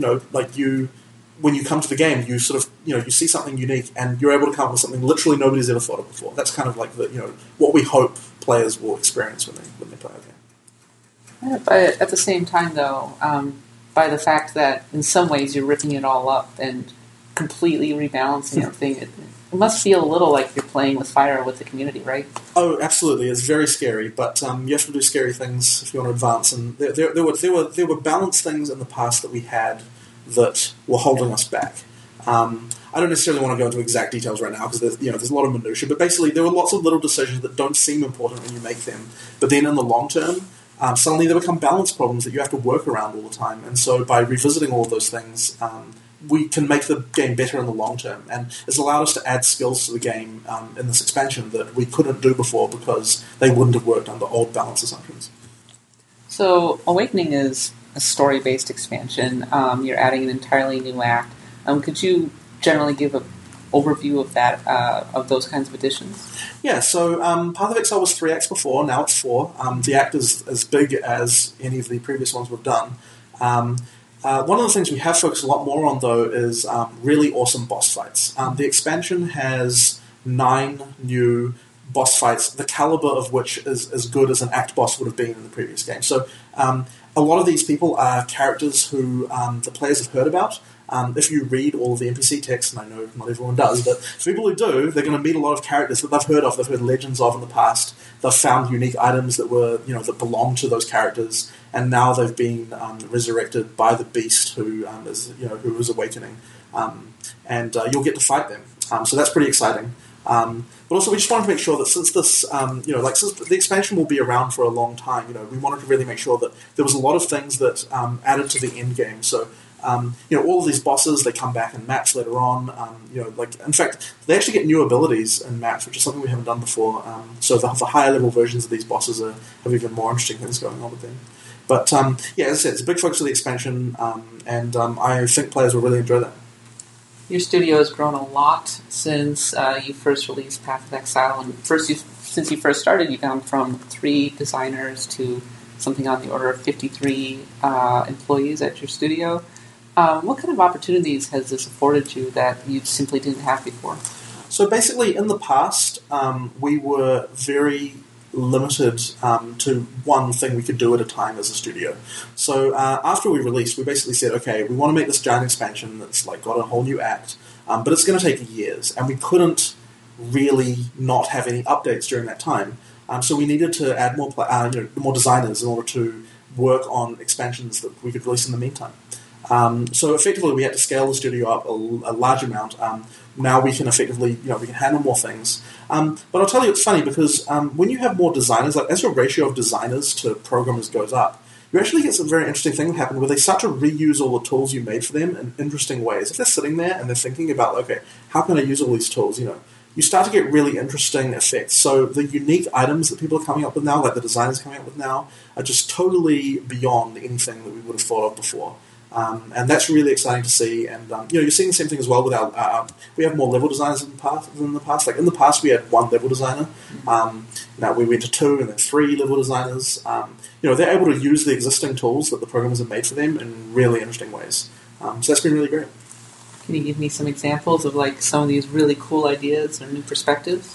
when you come to the game, you sort of, you see something unique and you're able to come up with something literally nobody's ever thought of before. That's kind of like what we hope players will experience when they play our game. But at the same time, though, by the fact that in some ways you're ripping it all up and completely rebalancing everything, it must feel a little like you're playing with fire with the community, right? Oh, absolutely. It's very scary, but you have to do scary things if you want to advance. And there were balanced things in the past that we had that were holding us back. I don't necessarily want to go into exact details right now because there's a lot of minutiae, but basically there were lots of little decisions that don't seem important when you make them, but then in the long term, suddenly they become balance problems that you have to work around all the time. And so by revisiting all of those things, we can make the game better in the long term. And it's allowed us to add skills to the game in this expansion that we couldn't do before because they wouldn't have worked under old balance assumptions. So Awakening is a story-based expansion. You're adding an entirely new act. Could you generally give a overview of that of those kinds of editions? Yeah, so Path of Exile was 3 acts before, now it's 4. The act is as big as any of the previous ones we've done. One of the things we have focused a lot more on, though, is really awesome boss fights. The expansion has 9 new boss fights, the caliber of which is as good as an act boss would have been in the previous game. So a lot of these people are characters who the players have heard about. If you read all of the NPC text, and I know not everyone does, but for people who do, they're going to meet a lot of characters that they've heard of, they've heard legends of in the past. They've found unique items that were, that belong to those characters, and now they've been resurrected by the beast who is awakening, and you'll get to fight them. So that's pretty exciting. But also, we just wanted to make sure that since this, since the expansion will be around for a long time, we wanted to really make sure that there was a lot of things that added to the end game. So, all of these bosses, they come back in maps later on. In fact, they actually get new abilities in maps, which is something we haven't done before. So the higher level versions of these bosses have even more interesting things going on with them. But as I said, it's a big focus of the expansion, and I think players will really enjoy that. Your studio has grown a lot since you first released Path of Exile, and since you first started, you've gone from 3 designers to something on the order of 53 employees at your studio. What kind of opportunities has this afforded you that you simply didn't have before? So basically, in the past, we were very limited to one thing we could do at a time as a studio. So after we released, we basically said, okay, we want to make this giant expansion that's got a whole new act, but it's going to take years, and we couldn't really not have any updates during that time. So we needed to add more designers in order to work on expansions that we could release in the meantime. So effectively, we had to scale the studio up a large amount. Now we can effectively, we can handle more things. But I'll tell you, it's funny because when you have more designers, as your ratio of designers to programmers goes up, you actually get some very interesting thing happen where they start to reuse all the tools you made for them in interesting ways. If they're sitting there and they're thinking about, okay, how can I use all these tools? You start to get really interesting effects. So the unique items that people are coming up with now, like the designers coming up with now, are just totally beyond anything that we would have thought of before. And that's really exciting to see. And you're seeing the same thing as well with our we have more level designers than in the past. Like in the past, we had 1 level designer. Now we went to 2 and then 3 level designers. They're able to use the existing tools that the programmers have made for them in really interesting ways. So that's been really great. Can you give me some examples of some of these really cool ideas or new perspectives?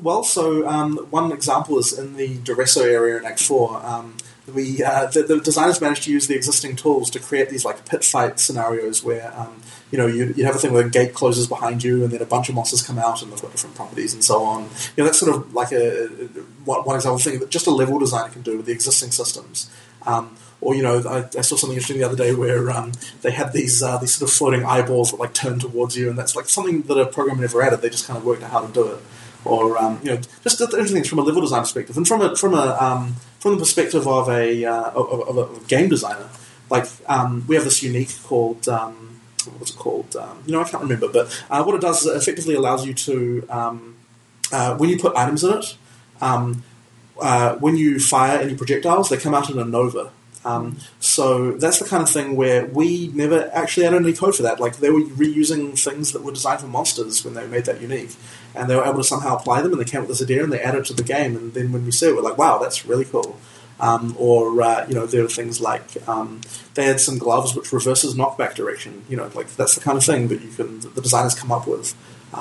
One example is in the Duresso area in Act 4. The designers managed to use the existing tools to create these pit fight scenarios where you have a thing where a gate closes behind you and then a bunch of monsters come out and they've got different properties and so on. That's sort of like one example of thing that just a level designer can do with the existing systems. I saw something interesting the other day where they had these sort of floating eyeballs that turn towards you, and that's something that a programmer never added. They just kind of worked out how to do it. Or just interesting things from a level design perspective, and from the perspective of a game designer. We have this unique called what's it called? I can't remember. But what it does is it effectively allows you to when you put items in it, when you fire any projectiles, they come out in a nova. So that's the kind of thing where we never actually added any code for that. They were reusing things that were designed for monsters when they made that unique, and they were able to somehow apply them, and they came up with this idea, and they added it to the game, and then when we see it, we're like, wow, that's really cool. There are things like they had some gloves which reverses knockback direction. That's the kind of thing that the designers come up with.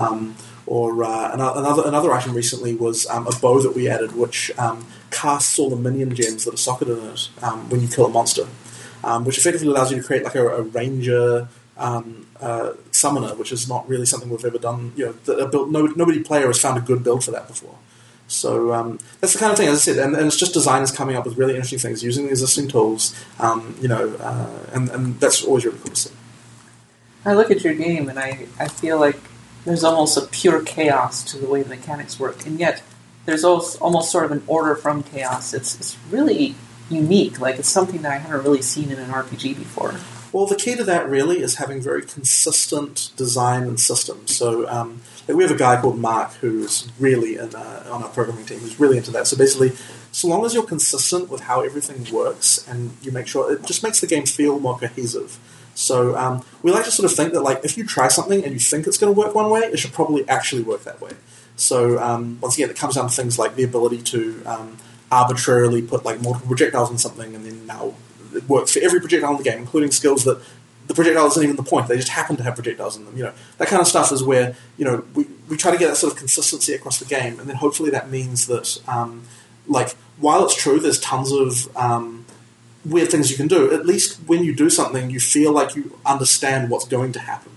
Another item recently was a bow that we added, which casts all the minion gems that are socketed in it when you kill a monster, which effectively allows you to create a ranger summoner, which is not really something we've ever done. Nobody player has found a good build for that before. So that's the kind of thing, as I said, and it's just designers coming up with really interesting things using the existing tools, and that's always really cool to see. I look at your game and I feel like there's almost a pure chaos to the way the mechanics work, and yet there's almost sort of an order from chaos. It's really unique. It's something that I haven't really seen in an RPG before. Well, the key to that really is having very consistent design and systems. So we have a guy called Mark who's really on our programming team who's really into that. So basically, so long as you're consistent with how everything works and you make sure, it just makes the game feel more cohesive. So we like to sort of think that like if you try something and you think it's going to work one way, it should probably actually work that way. So once again, it comes down to things like the ability to arbitrarily put like multiple projectiles on something, and then now it works for every projectile in the game, including skills that the projectile isn't even the point; they just happen to have projectiles in them. That kind of stuff is where we try to get that sort of consistency across the game, and then hopefully that means that like while it's true, there's tons of weird things you can do. At least when you do something, you feel like you understand what's going to happen.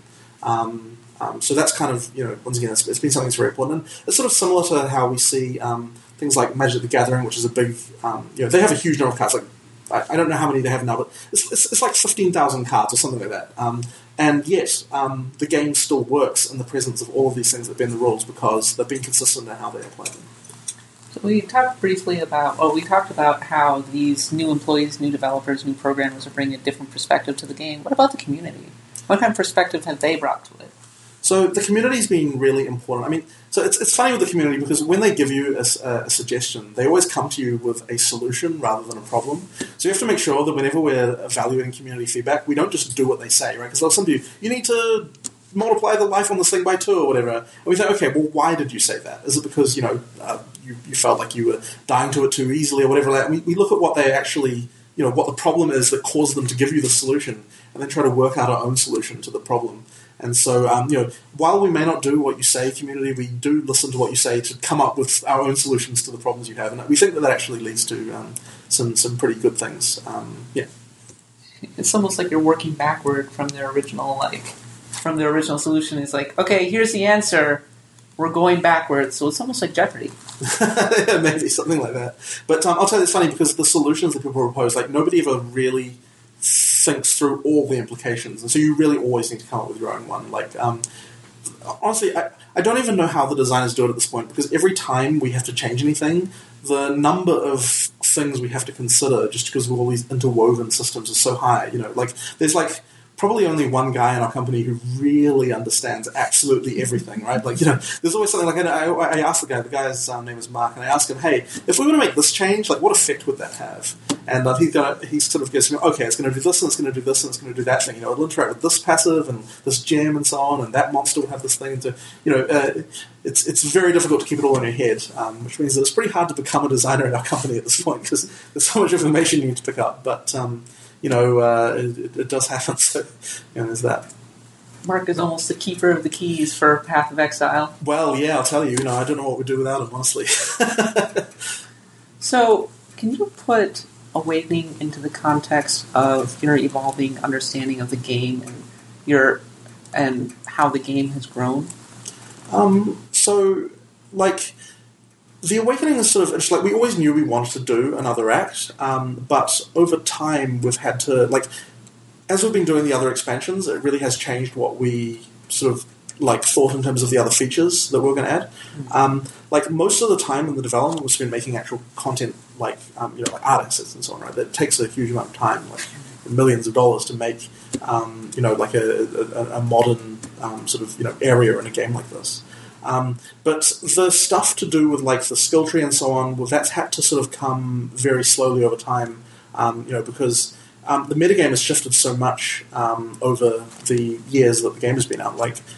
So that's kind of, once again, it's been something that's very important. And it's sort of similar to how we see things like Magic the Gathering, which is a big, they have a huge number of cards. Like I don't know how many they have now, but it's like 15,000 cards or something like that. And yet, the game still works in the presence of all of these things that have been the rules because they've been consistent in how they apply them. So we talked briefly about, how these new employees, new developers, new programmers are bringing a different perspective to the game. What about the community? What kind of perspective have they brought to it? So the community's been really important. I mean, so it's funny with the community because when they give you a suggestion, they always come to you with a solution rather than a problem. So you have to make sure that whenever we're evaluating community feedback, we don't just do what they say, right? Because they'll some you need to multiply the life on this thing by 2 or whatever. And we think, okay, well, why did you say that? Is it because, you felt like you were dying to it too easily or whatever? Like, we look at what they actually, what the problem is that caused them to give you the solution and then try to work out our own solution to the problem. And so, while we may not do what you say, community, we do listen to what you say to come up with our own solutions to the problems you have. And we think that actually leads to some pretty good things. It's almost like you're working backward from their original, solution. It's like, okay, here's the answer. We're going backwards. So it's almost like Jeopardy. Yeah, maybe something like that. But I'll tell you, it's funny because the solutions that people propose, like nobody ever really thinks through all the implications, and so you really always need to come up with your own one. Like, honestly, I don't even know how the designers do it at this point because every time we have to change anything, the number of things we have to consider just because of all these interwoven systems is so high. There's probably only one guy in our company who really understands absolutely everything, right? There's always something I asked the guy's name is Mark, and I asked him, hey, if we were to make this change, what effect would that have? And he sort of gives me, okay, it's going to do this, and it's going to do this, and it's going to do that thing. It'll interact with this passive, and this gem, and so on, and that monster will have this thing. It's very difficult to keep it all in your head, which means that it's pretty hard to become a designer in our company at this point, because there's so much information you need to pick up. But, it does happen, so there's that. Mark is almost the keeper of the keys for Path of Exile. Well, yeah, I'll tell you, I don't know what we'd do without him, honestly. So, can you put Awakening into the context of your evolving understanding of the game and how the game has grown? The Awakening is sort of, it's we always knew we wanted to do another act, but over time we've had to, as we've been doing the other expansions, it really has changed what we sort of thought in terms of the other features that we're going to add. Most of the time in the development we've been making actual content like art assets and so on, right? That takes a huge amount of time, millions of dollars to make, a modern area in a game like this. But the stuff to do with the skill tree and so on, that's had to sort of come very slowly over time, because the metagame has shifted so much over the years that the game has been out.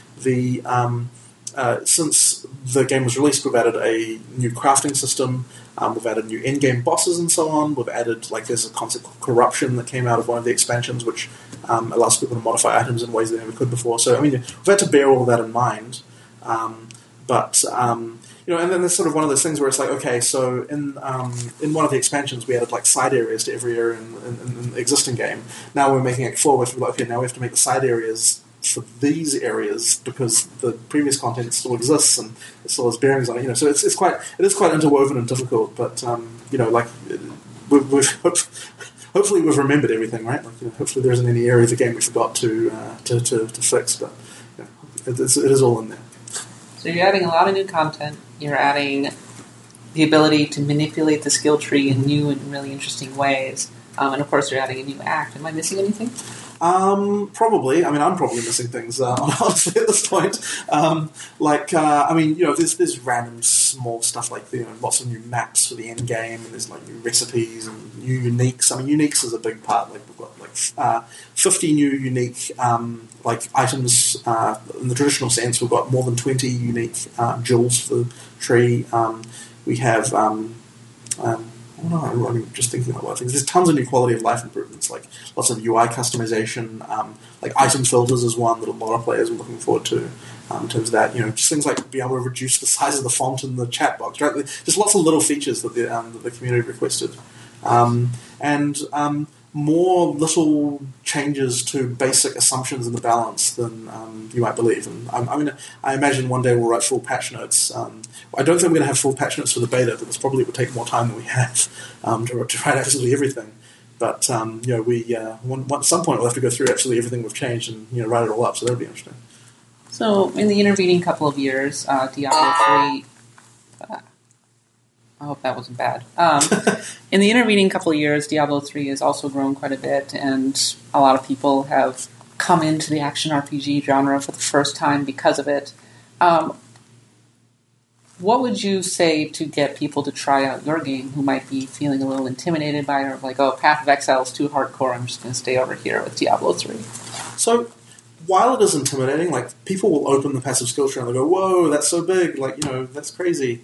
Since the game was released, we've added a new crafting system, we've added new in-game bosses and so on, we've added, there's a concept called corruption that came out of one of the expansions, which allows people to modify items in ways they never could before. So, we've had to bear all of that in mind. And then there's sort of one of those things where it's okay, so in one of the expansions we added side areas to every area in the existing game. Now we're making Act 4, now we have to make the side areas for these areas because the previous content still exists and it still has bearings on it. So it is quite interwoven and difficult, but we've hopefully we've remembered everything, right? Hopefully there isn't any area of the game we forgot to fix, but it is all in there. So you're adding a lot of new content. You're adding the ability to manipulate the skill tree in new and really interesting ways. And of course, you're adding a new act. Am I missing anything? Probably. I mean, I'm probably missing things, honestly, at this point. There's random small stuff like, lots of new maps for the end game, and there's, like, new recipes and new uniques. I mean, uniques is a big part. Like, we've got, like, 50 new unique, items. In the traditional sense, we've got more than 20 unique jewels for the tree. We have... I'm just thinking about a lot of things. There's tons of new quality of life improvements, like lots of UI customization, like item filters is one that a lot of players are looking forward to. In terms of that, just things like being able to reduce the size of the font in the chat box. Right, there's lots of little features that the community requested, and more little changes to basic assumptions in the balance than you might believe. And I imagine one day we'll write full patch notes. I don't think we're going to have full patch notes for the beta, because probably it would take more time than we have to write absolutely everything. But at some point we'll have to go through absolutely everything we've changed and write it all up. So that'll be interesting. So in the intervening couple of years, Diablo 3. I hope that wasn't bad. In the intervening couple of years, Diablo 3 has also grown quite a bit, and a lot of people have come into the action RPG genre for the first time because of it. What would you say to get people to try out your game who might be feeling a little intimidated by it, or like, Path of Exile is too hardcore, I'm just going to stay over here with Diablo 3? So, while it is intimidating, like, people will open the passive skill tree and they'll go, whoa, that's so big, like, that's crazy.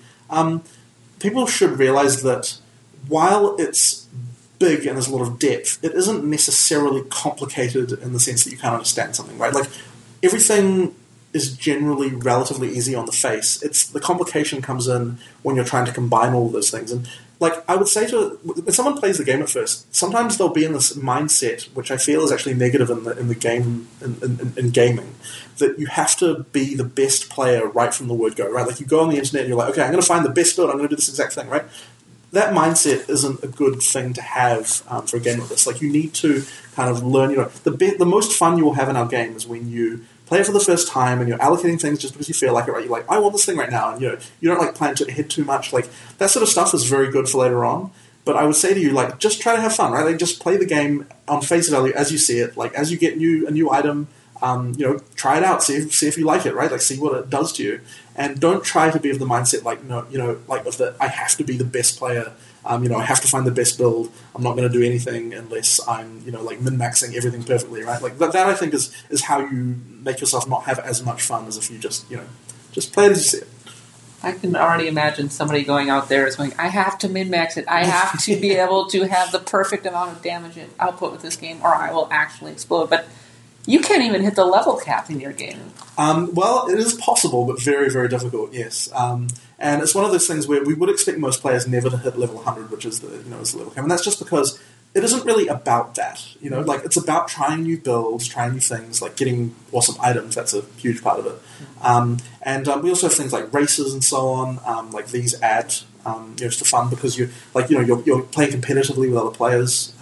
People should realize that while it's big and there's a lot of depth, it isn't necessarily complicated in the sense that you can't understand something, right? Like, everything is generally relatively easy on the face. It's the complication comes in when you're trying to combine all of those things. And, like, I would say when someone plays the game at first, sometimes they'll be in this mindset, which I feel is actually negative in the game, in gaming, that you have to be the best player right from the word go, right? Like, you go on the internet and you're like, okay, I'm going to find the best build, I'm going to do this exact thing, right? That mindset isn't a good thing to have for a game like this. Like, you need to kind of learn, the most fun you will have in our game is when you play it for the first time and you're allocating things just because you feel like it, right? You're like, I want this thing right now, and you don't like plan to ahead too much. Like, that sort of stuff is very good for later on. But I would say to you, like, just try to have fun, right? Like, just play the game on face value as you see it. Like, as you get a new item, try it out, see if you like it, right? Like, see what it does to you, and don't try to be of the mindset like, I have to be the best player. I have to find the best build. I'm not going to do anything unless I'm, min-maxing everything perfectly, right? Like, that I think is how you make yourself not have as much fun as if you just play it as you see it. I can already imagine somebody going out there is going, I have to min-max it. I have to be able to have the perfect amount of damage output with this game, or I will actually explode. But you can't even hit the level cap in your game. Well, it is possible, but very, very difficult, yes. And it's one of those things where we would expect most players never to hit level 100, which is the level cap. And that's just because it isn't really about that. Like, it's about trying new builds, trying new things, like getting awesome items. That's a huge part of it. And we also have things like races and so on. Like, these add just to fun because you're playing competitively with other players.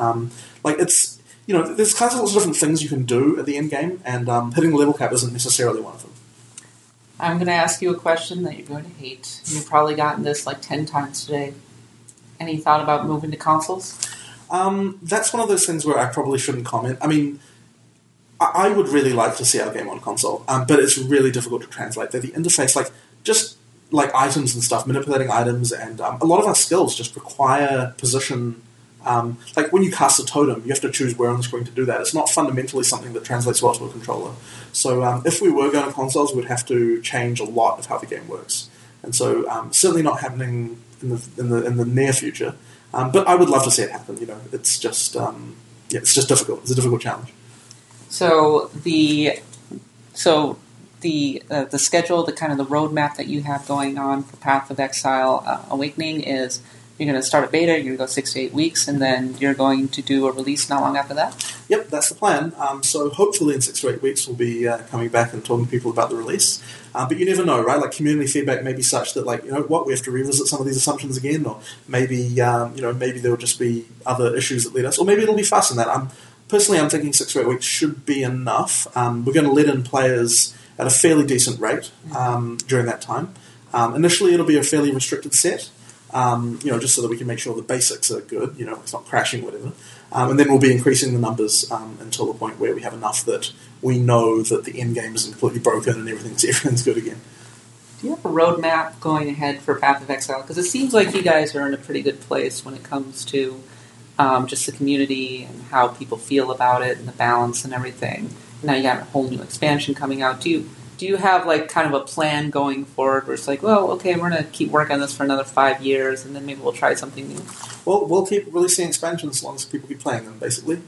There's kinds of lots of different things you can do at the end game, and hitting the level cap isn't necessarily one of them. I'm going to ask you a question that you're going to hate. You've probably gotten this like 10 times today. Any thought about moving to consoles? That's one of those things where I probably shouldn't comment. I mean, I would really like to see our game on console, but it's really difficult to translate. The interface, just like items and stuff, manipulating items, and a lot of our skills just require position. Like, when you cast a totem, you have to choose where on the screen to do that. It's not fundamentally something that translates well to a controller. So if we were going to consoles, we'd have to change a lot of how the game works. And so certainly not happening in the near future. But I would love to see it happen. It's just difficult. It's a difficult challenge. So the schedule, the kind of the roadmap that you have going on for Path of Exile Awakening is you're going to start a beta, you're going to go 6 to 8 weeks, and then you're going to do a release not long after that? Yep, that's the plan. So hopefully in 6 to 8 weeks we'll be coming back and talking to people about the release. But you never know, right? Like, community feedback may be such that, like, we have to revisit some of these assumptions again, or maybe, maybe there'll just be other issues that lead us, or maybe it'll be faster than that. Personally, I'm thinking 6 to 8 weeks should be enough. We're going to let in players at a fairly decent rate during that time. Initially, it'll be a fairly restricted set. just so that we can make sure the basics are good, it's not crashing or whatever. And then we'll be increasing the numbers until the point where we have enough that we know that the end game isn't completely broken and everything's good again. Do you have a roadmap going ahead for Path of Exile? Because it seems like you guys are in a pretty good place when it comes to just the community and how people feel about it and the balance and everything. Now you got a whole new expansion coming out. Do you have kind of a plan going forward where it's like, well, okay, we're going to keep working on this for another 5 years and then maybe we'll try something new? Well, we'll keep releasing expansions as long as people keep playing them, basically.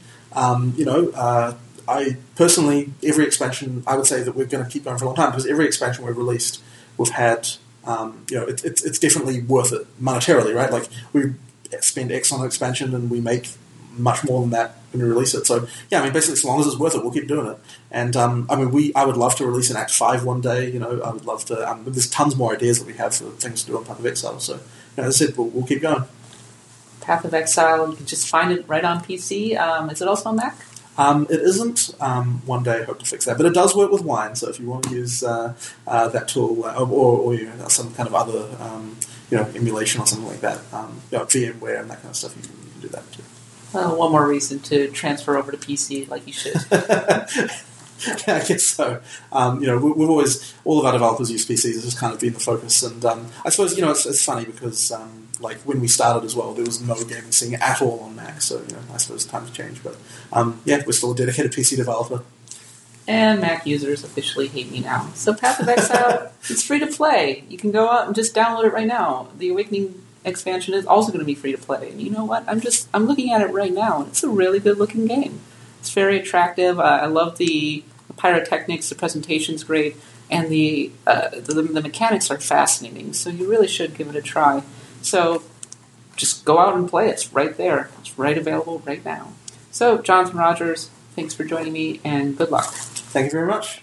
I personally, every expansion, I would say that we're going to keep going for a long time because every expansion we've released, we've had, it's definitely worth it monetarily, right? Like, we spend X on an expansion and we make much more than that when we release it. So, basically, as long as it's worth it, we'll keep doing it. And, I would love to release an Act 5 one day, I would love to, there's tons more ideas that we have for things to do on Path of Exile. So, as I said, we'll keep going. Path of Exile, you can just find it right on PC. Is it also on Mac? It isn't. One day I hope to fix that. But it does work with Wine, so if you want to use that tool or some kind of other emulation or something like that, VMware and that kind of stuff, you can do that too. Well, one more reason to transfer over to PC like you should. Yeah, I guess so. We've always, all of our developers use PCs. This has kind of been the focus. And I suppose, it's funny because when we started as well, there was no gaming scene at all on Mac. So, I suppose times change. But, we're still a dedicated PC developer. And Mac users officially hate me now. So Path of Exile, it's free to play. You can go out and just download it right now. The Awakening expansion is also going to be free to play. And you know what? I'm looking at it right now, and it's a really good-looking game. It's very attractive. I love the pyrotechnics. The presentation's great. And the mechanics are fascinating. So you really should give it a try. So just go out and play it. It's right there. It's right available right now. So, Jonathan Rogers, thanks for joining me, and good luck. Thank you very much.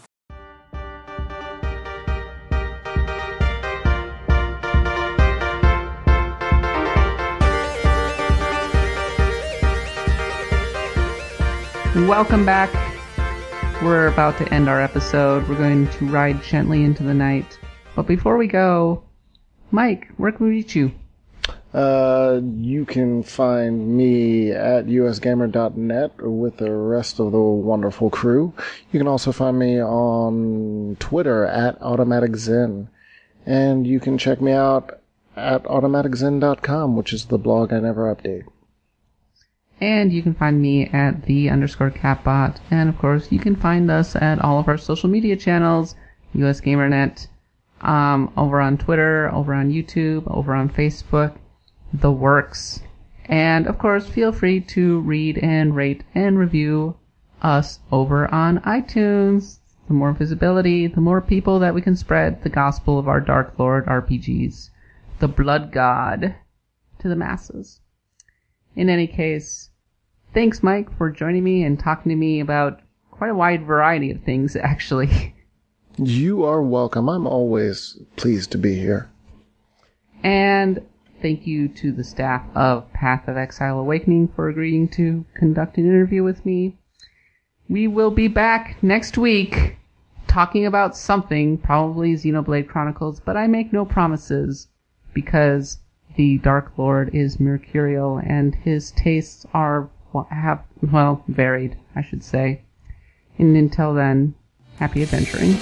Welcome back. We're about to end our episode. We're going to ride gently into the night. But before we go, Mike, where can we reach you? You can find me at usgamer.net with the rest of the wonderful crew. You can also find me on Twitter at AutomaticZen. And you can check me out at automaticzen.com, which is the blog I never update. And you can find me at _Catbot. And of course, you can find us at all of our social media channels, USGamerNet, over on Twitter, over on YouTube, over on Facebook, the works. And of course, feel free to read and rate and review us over on iTunes. The more visibility, the more people that we can spread the gospel of our Dark Lord RPGs, the Blood God, to the masses. In any case, thanks, Mike, for joining me and talking to me about quite a wide variety of things, actually. You are welcome. I'm always pleased to be here. And thank you to the staff of Path of Exile Awakening for agreeing to conduct an interview with me. We will be back next week talking about something, probably Xenoblade Chronicles, but I make no promises because the Dark Lord is mercurial and his tastes are, varied, I should say. And until then, happy adventuring.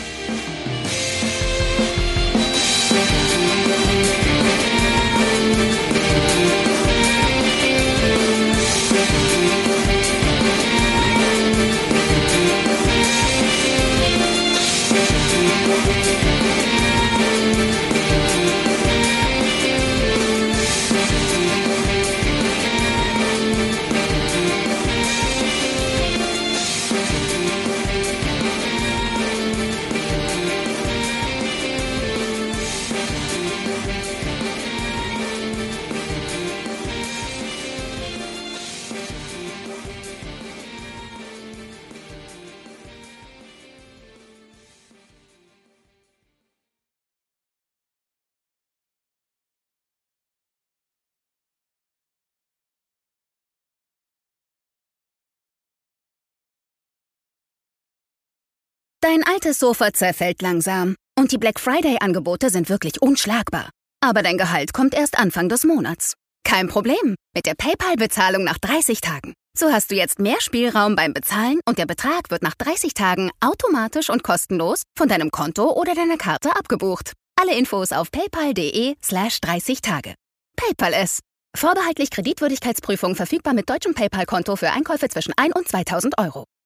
Dein altes Sofa zerfällt langsam und die Black Friday-Angebote sind wirklich unschlagbar. aber dein Gehalt kommt erst Anfang des Monats. Kein Problem. Mit der PayPal-Bezahlung nach 30 Tagen. So hast du jetzt mehr Spielraum beim Bezahlen und der Betrag wird nach 30 Tagen automatisch und kostenlos von deinem Konto oder deiner Karte abgebucht. Alle Infos auf paypal.de/30 Tage. PayPal es. Vorbehaltlich Kreditwürdigkeitsprüfung verfügbar mit deutschem PayPal-Konto für Einkäufe zwischen 1 und 2.000 Euro.